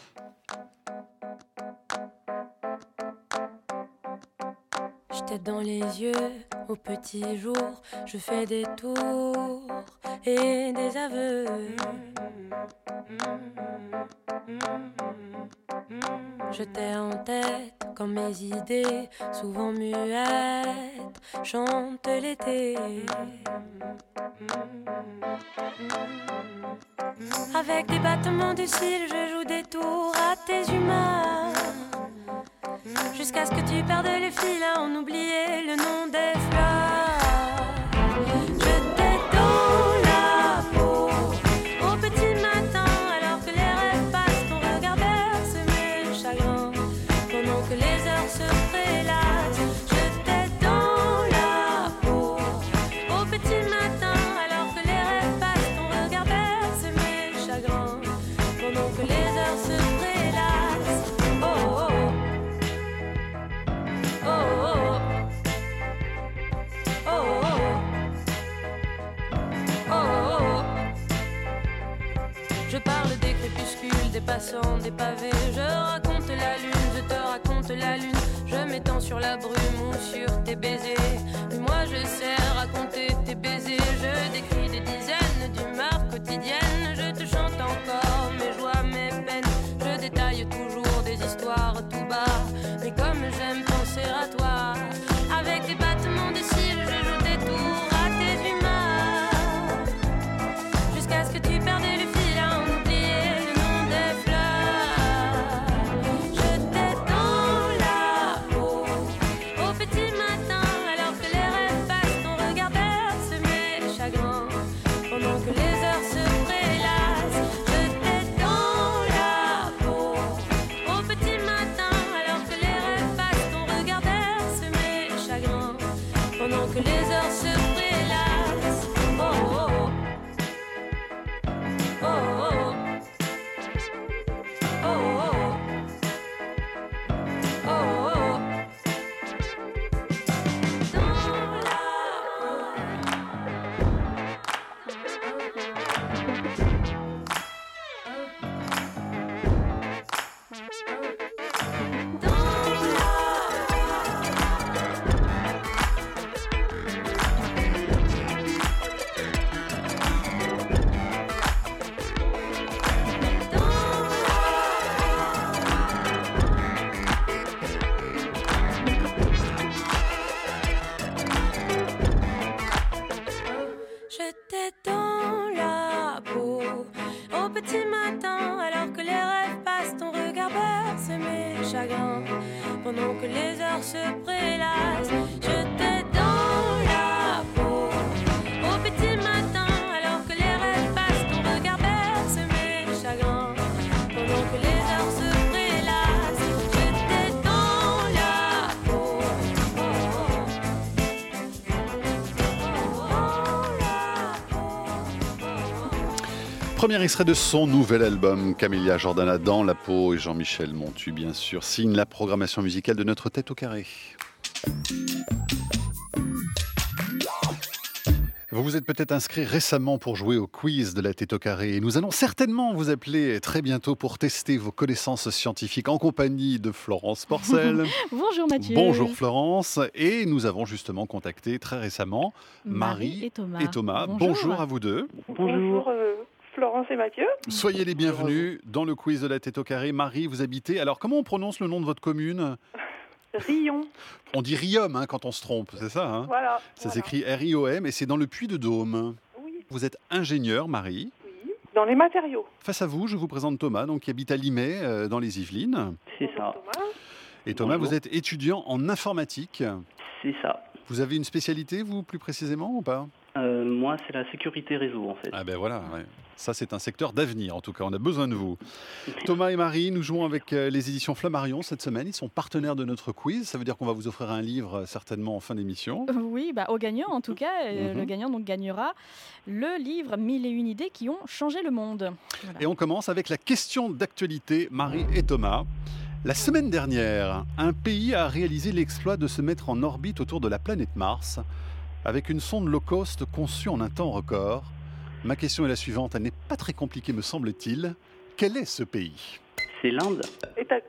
Speaker 8: Je t'aide dans les yeux au petit jour, je fais des tours et des aveux. Je t'ai en tête comme mes idées, souvent muettes, chantent l'été. Avec des battements de cils, je joue des tours à tes humeurs. Jusqu'à ce que tu perdes les fils à en oublier le nom des fleurs. Je t'ai dans la peau au petit matin, alors que les rêves passent, ton regard berce mes chagrins. Pendant que les heures se prélassent, je t'ai dans la peau au petit matin, alors que les rêves passent, ton regard berce mes chagrins. Pendant que les heures se prélassent, oh oh oh. Oh, oh, oh. Oh, oh, oh. Oh, oh, oh. Je parle des crépuscules, des passant des pavés. Je raconte la lune, je te raconte la lune. Je m'étends sur la brume ou sur tes baisers. Mais moi je sais raconter tes baisers. Je décris des dizaines d'humeurs quotidiennes. Je te chante encore mes joies, mes peines. Je détaille toujours des histoires tout bas. Mais comme j'aime penser à toi, avec des battements de cils, je joue des tours à tes humeurs. Jusqu'à ce que tu perdes le fil à en oublier le nom des fleurs. Je t'ai dans la peau au petit matin, alors que les rêves passent, ton regard berce mes chagrins. Pendant que les heures se prélassent, je t'ai dans la peau au petit matin, alors que les rêves passent, ton regard berce mes chagrins. Pendant que les heures se prélassent. Oh oh oh. Oh oh oh. Oh oh oh. Oh oh. Dans la j'étais dans la peau au petit matin, alors que les rêves passent, ton regard berce mes chagrins. Pendant que les heures se prélassent, j'étais dans la peau au petit matin, alors que les rêves passent, ton regard berce mes chagrins. Pendant que les heures se prélassent, j'étais dans la peau. Oh, oh.
Speaker 1: Premier extrait de son nouvel album, Camélia Jordana dans la peau, et Jean-Michel Montu, bien sûr, signe la programmation musicale de notre tête au carré. Vous vous êtes peut-être inscrit récemment pour jouer au quiz de la tête au carré, et nous allons certainement vous appeler très bientôt pour tester vos connaissances scientifiques en compagnie de Florence Porcel.
Speaker 9: Bonjour Mathieu.
Speaker 1: Bonjour Florence, et nous avons justement contacté très récemment
Speaker 9: Marie
Speaker 1: Marie
Speaker 9: et Thomas.
Speaker 1: et Thomas.
Speaker 9: Bonjour.
Speaker 1: Bonjour à vous deux.
Speaker 10: Bonjour euh, Florence et Mathieu.
Speaker 1: Soyez les bienvenus dans le quiz de la tête au carré. Marie, vous habitez. Alors, comment on prononce le nom de votre commune?
Speaker 10: Rion.
Speaker 1: On dit Riom hein, quand on se trompe, c'est ça hein?
Speaker 10: Voilà.
Speaker 1: Ça
Speaker 10: voilà.
Speaker 1: s'écrit R I O M et c'est dans le Puy-de-Dôme.
Speaker 10: Oui,
Speaker 1: Vous êtes ingénieur, Marie.
Speaker 10: oui. Dans les matériaux.
Speaker 1: Face à vous, je vous présente Thomas, donc, qui habite à Limay, euh, dans les Yvelines.
Speaker 11: C'est ça,
Speaker 10: Thomas.
Speaker 1: Et Thomas,
Speaker 11: Bonjour.
Speaker 1: vous êtes étudiant en informatique.
Speaker 11: c'est ça.
Speaker 1: Vous avez une spécialité, vous, plus précisément, ou pas?
Speaker 11: Euh, moi, c'est la sécurité réseau, en fait.
Speaker 1: Ah ben voilà, ouais. Ça c'est un secteur d'avenir en tout cas, on a besoin de vous. Thomas et Marie, nous jouons avec euh, les éditions Flammarion cette semaine, ils sont partenaires de notre quiz, ça veut dire qu'on va vous offrir un livre euh, certainement en fin d'émission.
Speaker 9: Oui, bah, au gagnant en tout cas. euh,
Speaker 1: Mhm.
Speaker 9: Le gagnant donc gagnera le livre mille et une idées qui ont changé le monde. Voilà.
Speaker 1: Et on commence avec la question d'actualité, Marie et Thomas. La semaine dernière, un pays a réalisé l'exploit de se mettre en orbite autour de la planète Mars avec une sonde low cost conçue en un temps record. Ma question est la suivante, elle n'est pas très compliquée me semble-t-il. Quel est ce pays?
Speaker 11: C'est l'Inde.
Speaker 10: Et t'as-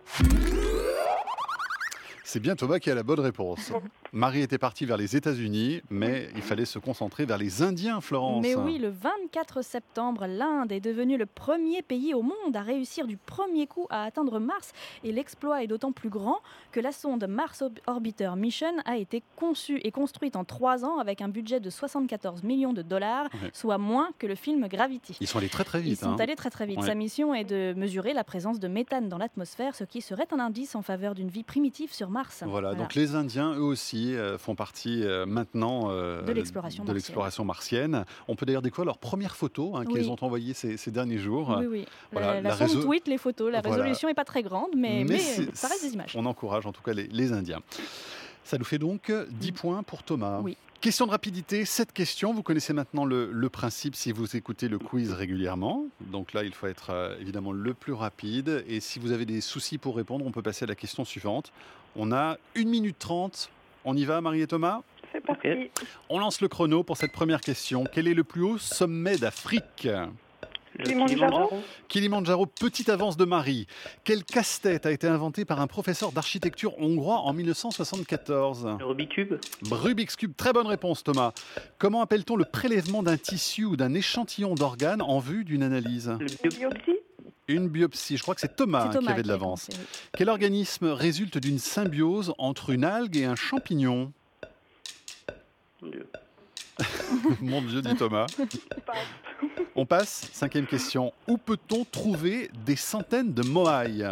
Speaker 1: C'est bien Thomas qui a la bonne réponse. Marie était partie vers les États-Unis, mais il fallait se concentrer vers les Indiens, Florence.
Speaker 9: Mais oui, le vingt-quatre septembre, l'Inde est devenue le premier pays au monde à réussir du premier coup à atteindre Mars. Et l'exploit est d'autant plus grand que la sonde Mars Orbiter Mission a été conçue et construite en trois ans avec un budget de soixante-quatorze millions de dollars,
Speaker 1: Ouais.
Speaker 9: soit moins que le film Gravity.
Speaker 1: Ils sont allés très très
Speaker 9: Ils
Speaker 1: vite.
Speaker 9: sont
Speaker 1: hein.
Speaker 9: allés très très vite.
Speaker 1: Ouais.
Speaker 9: Sa mission est de mesurer la présence de méthane dans l'atmosphère, ce qui serait un indice en faveur d'une vie primitive sur Mars.
Speaker 1: Voilà, donc les Indiens, eux aussi, euh, font partie euh, maintenant euh,
Speaker 9: De l'exploration
Speaker 1: de
Speaker 9: martienne.
Speaker 1: l'exploration martienne. On peut d'ailleurs découvrir leurs premières photos hein,
Speaker 9: Oui.
Speaker 1: qu'ils ont envoyées ces, ces derniers jours.
Speaker 9: Oui, oui.
Speaker 1: Voilà,
Speaker 9: la
Speaker 1: la
Speaker 9: la sonde
Speaker 1: réseau-
Speaker 9: tweet les photos. La
Speaker 1: Voilà.
Speaker 9: résolution n'est pas très grande, mais, mais,
Speaker 1: c'est-
Speaker 9: ça reste des images.
Speaker 1: On encourage en tout cas les, les Indiens. Ça nous fait donc dix points pour Thomas.
Speaker 9: Oui.
Speaker 1: Question de rapidité, cette question, vous connaissez maintenant le, le principe si vous écoutez le quiz régulièrement. Donc là, il faut être euh, évidemment le plus rapide. Et si vous avez des soucis pour répondre, on peut passer à la question suivante. On a une minute trente. On y va, Marie et Thomas?
Speaker 10: C'est parti.
Speaker 1: On lance le chrono pour cette première question. Quel est le plus haut sommet d'Afrique?
Speaker 11: Le
Speaker 10: Kilimanjaro.
Speaker 1: Kilimandjaro, petite avance de Marie. Quel casse-tête a été inventé par un professeur d'architecture hongrois en mille neuf cent soixante-quatorze?
Speaker 11: Le Rubik's Cube.
Speaker 1: Rubik's Cube, très bonne réponse Thomas. Comment appelle-t-on le prélèvement d'un tissu ou d'un échantillon d'organes en vue d'une analyse?
Speaker 11: Le bio-
Speaker 10: Biopsie.
Speaker 1: Une biopsie, je crois que c'est Thomas,
Speaker 9: C'est Thomas
Speaker 1: qui avait de
Speaker 9: qui a
Speaker 1: l'avance.
Speaker 9: commencé, oui.
Speaker 1: Quel organisme résulte d'une symbiose entre une algue et un champignon?
Speaker 11: Mon Dieu.
Speaker 1: Mon Dieu, dit Thomas. On passe, cinquième question. Où peut-on trouver des centaines de moaïs?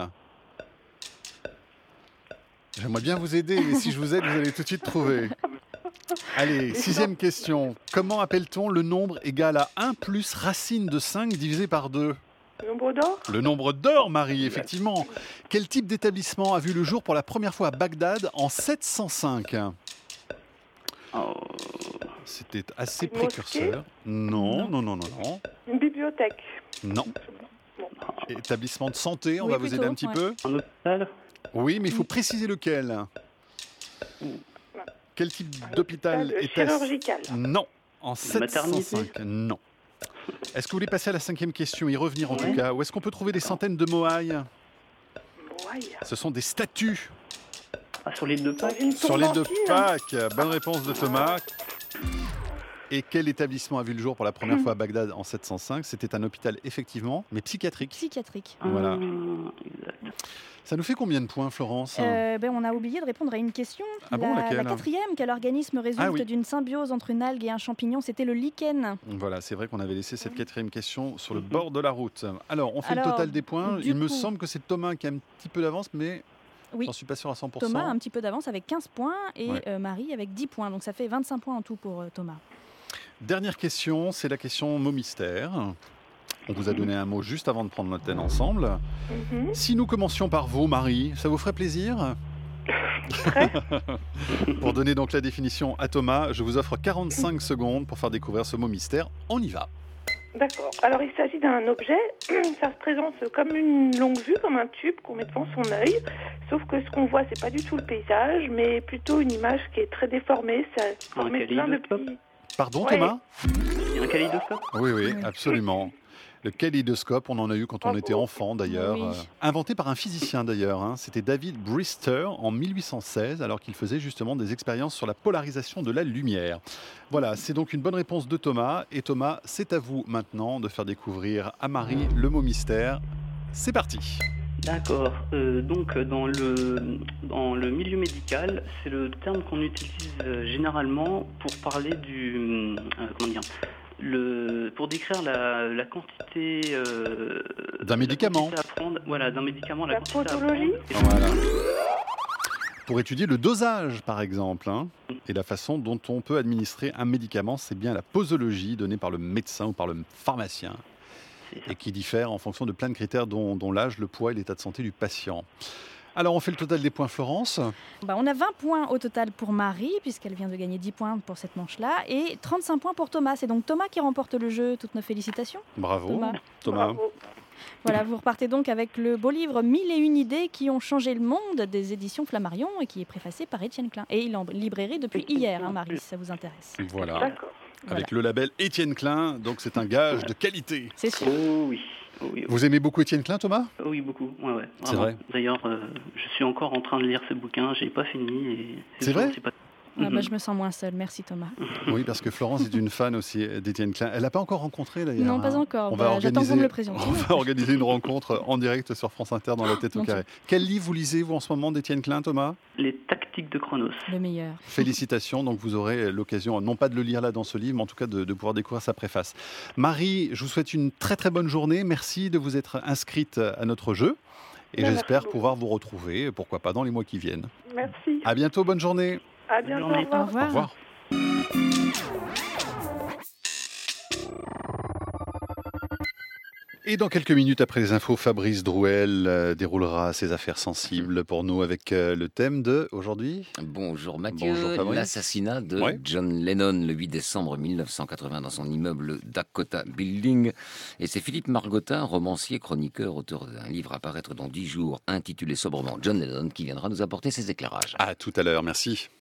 Speaker 1: J'aimerais bien vous aider, mais si je vous aide, vous allez tout de suite trouver. Allez, sixième question. Comment appelle-t-on le nombre égal à un plus racine de cinq divisé par deux?
Speaker 10: Le nombre d'or.
Speaker 1: Le nombre d'or, Marie, effectivement. Quel type d'établissement a vu le jour pour la première fois à Bagdad en sept cent cinq?
Speaker 11: Oh,
Speaker 1: C'était assez
Speaker 10: Une mosquée?
Speaker 1: précurseur. Non, non, non, non, non.
Speaker 10: Une bibliothèque.
Speaker 1: Non. Établissement de santé, on
Speaker 9: Oui,
Speaker 1: va vous aider
Speaker 9: plutôt,
Speaker 1: un petit
Speaker 9: ouais.
Speaker 1: peu.
Speaker 11: un hôpital.
Speaker 1: Oui, mais il faut préciser lequel. Quel type d'hôpital
Speaker 10: Hôpital
Speaker 1: était-ce?
Speaker 10: chirurgical.
Speaker 1: Non. En sept cent
Speaker 11: maternité?
Speaker 1: cinq, non. Est-ce que vous voulez passer à la cinquième question, y revenir en
Speaker 11: Ouais.
Speaker 1: tout cas? Où est-ce qu'on peut trouver des centaines de moaïs?
Speaker 10: Moaï.
Speaker 1: Ce sont des statues
Speaker 11: Ah, sur l'île de
Speaker 10: Dans
Speaker 11: Pâques.
Speaker 10: une
Speaker 1: sur
Speaker 10: tombe
Speaker 1: l'île de
Speaker 10: en Chine.
Speaker 1: Pâques. Bonne réponse de Thomas. Et quel établissement a vu le jour pour la première fois à Bagdad en sept cent cinq? C'était un hôpital, effectivement, mais psychiatrique.
Speaker 9: Psychiatrique.
Speaker 1: Voilà.
Speaker 11: Ah, exact.
Speaker 1: Ça nous fait combien de points, Florence?
Speaker 9: Euh, ben, on a oublié de répondre à une question.
Speaker 1: Ah bon,
Speaker 9: la,
Speaker 1: laquelle
Speaker 9: la quatrième, quel organisme résulte
Speaker 1: Ah oui.
Speaker 9: d'une symbiose entre une algue et un champignon? C'était le lichen.
Speaker 1: Voilà, c'est vrai qu'on avait laissé cette quatrième question sur le bord de la route. Alors, on fait le
Speaker 9: Alors,
Speaker 1: total des points.
Speaker 9: du
Speaker 1: Il me
Speaker 9: coup-
Speaker 1: semble que c'est Thomas qui a un petit peu d'avance, mais
Speaker 9: Oui.
Speaker 1: j'en suis pas sûr à cent pour cent.
Speaker 9: Thomas a un petit peu d'avance avec quinze points et
Speaker 1: Ouais.
Speaker 9: euh, Marie avec dix points. Donc ça fait vingt-cinq points en tout pour euh, Thomas.
Speaker 1: Dernière question, c'est la question mot mystère. On vous a donné un mot juste avant de prendre notre thème ensemble.
Speaker 10: Mhm.
Speaker 1: Si nous commencions par vous, Marie, ça vous ferait plaisir? Pour donner donc la définition à Thomas, je vous offre quarante-cinq secondes pour faire découvrir ce mot mystère. On y va.
Speaker 10: D'accord. Alors, il s'agit d'un objet. Ça se présente comme une longue vue, comme un tube qu'on met devant son œil. Sauf que ce qu'on voit, c'est pas du tout le paysage, mais plutôt une image qui est très déformée. Ça
Speaker 11: Un
Speaker 10: forme plein de
Speaker 11: kaléidoscope.
Speaker 10: petits.
Speaker 1: Pardon,
Speaker 10: Ouais.
Speaker 1: Thomas?
Speaker 11: Il y a un kaléidoscope.
Speaker 1: Oui, oui, absolument. Le kaléidoscope, on en a eu quand on
Speaker 10: Bravo.
Speaker 1: était enfant d'ailleurs.
Speaker 9: Oui.
Speaker 1: Euh, inventé par un physicien d'ailleurs. hein. C'était David Brister en mille huit cent seize, alors qu'il faisait justement des expériences sur la polarisation de la lumière. Voilà, c'est donc une bonne réponse de Thomas. Et Thomas, c'est à vous maintenant de faire découvrir à Marie le mot mystère. C'est parti.
Speaker 11: D'accord. Euh, donc dans le dans le milieu médical, c'est le terme qu'on utilise euh, généralement pour parler du euh, comment dire le pour décrire la, la quantité euh,
Speaker 1: D'un
Speaker 11: la
Speaker 1: médicament.
Speaker 11: quantité à prendre. Voilà, d'un médicament. La,
Speaker 10: La
Speaker 11: quantité à
Speaker 10: posologie.
Speaker 11: prendre.
Speaker 1: Voilà. Pour étudier le dosage, par exemple, hein, et la façon dont on peut administrer un médicament, c'est bien la posologie donnée par le médecin ou par le pharmacien,
Speaker 11: C'est ça.
Speaker 1: et qui diffère en fonction de plein de critères dont, dont l'âge, le poids et l'état de santé du patient. Alors, on fait le total des points, Florence.
Speaker 9: Bah, on a vingt points au total pour Marie, puisqu'elle vient de gagner dix points pour cette manche-là, et trente-cinq points pour Thomas. C'est donc Thomas qui remporte le jeu. Toutes nos félicitations.
Speaker 1: Bravo,
Speaker 9: Thomas.
Speaker 1: Thomas.
Speaker 10: Bravo.
Speaker 9: Voilà, vous repartez donc avec le beau livre Mille et une idées qui ont changé le monde des éditions Flammarion et qui est préfacé par Étienne Klein. Et il est en librairie depuis hier, hein, Marie, si ça vous intéresse.
Speaker 1: Voilà,
Speaker 10: D'accord.
Speaker 1: avec le label Étienne Klein, donc c'est un gage de qualité.
Speaker 9: C'est sûr.
Speaker 11: Oh oui. Oh oui,
Speaker 1: Vous aimez beaucoup Étienne Klein, Thomas?
Speaker 11: oh oui, beaucoup. Ouais, ouais,
Speaker 1: C'est
Speaker 11: vraiment.
Speaker 1: vrai.
Speaker 11: D'ailleurs, euh, je suis encore en train de lire ce bouquin. J'ai pas fini. Et
Speaker 1: C'est vrai
Speaker 11: c'est pas...
Speaker 9: Ah, bah,
Speaker 11: Mhm.
Speaker 9: je me sens moins seule. Merci Thomas.
Speaker 1: Oui, parce que Florence est une fan aussi d'Étienne Klein. Elle l'a pas encore rencontré d'ailleurs.
Speaker 9: Non, pas
Speaker 1: hein.
Speaker 9: encore.
Speaker 1: On
Speaker 9: Bah,
Speaker 1: va
Speaker 9: j'attends que vous me le
Speaker 1: organiser,
Speaker 9: présentiez.
Speaker 1: on va organiser une rencontre en direct sur France Inter dans la tête au
Speaker 9: Ok.
Speaker 1: carré. Quel livre vous lisez, vous, en ce moment, d'Étienne Klein, Thomas?
Speaker 11: Les tactiques de Chronos.
Speaker 9: Le meilleur.
Speaker 1: Félicitations, donc vous aurez l'occasion, non pas de le lire là dans ce livre, mais en tout cas de, de pouvoir découvrir sa préface. Marie, je vous souhaite une très très bonne journée. Merci de vous être inscrite à notre jeu. Et
Speaker 10: Merci
Speaker 1: j'espère
Speaker 10: beaucoup.
Speaker 1: pouvoir vous retrouver, pourquoi pas, dans les mois qui viennent.
Speaker 10: Merci.
Speaker 1: À bientôt, bonne journée.
Speaker 10: À bientôt.
Speaker 11: journée.
Speaker 10: Au revoir.
Speaker 9: Au revoir.
Speaker 1: Au revoir. Et dans quelques minutes après les infos, Fabrice Drouel euh, déroulera ses affaires sensibles pour nous avec euh, le thème de aujourd'hui.
Speaker 12: Bonjour Mathieu.
Speaker 1: Bonjour, Fabrice.
Speaker 12: L'assassinat de
Speaker 1: Ouais.
Speaker 12: John Lennon le huit décembre mille neuf cent quatre-vingts dans son immeuble Dakota Building. Et c'est Philippe Margottin, romancier, chroniqueur, auteur d'un livre à paraître dans dix jours intitulé sobrement John Lennon, qui viendra nous apporter ses éclairages.
Speaker 1: À tout à l'heure, merci.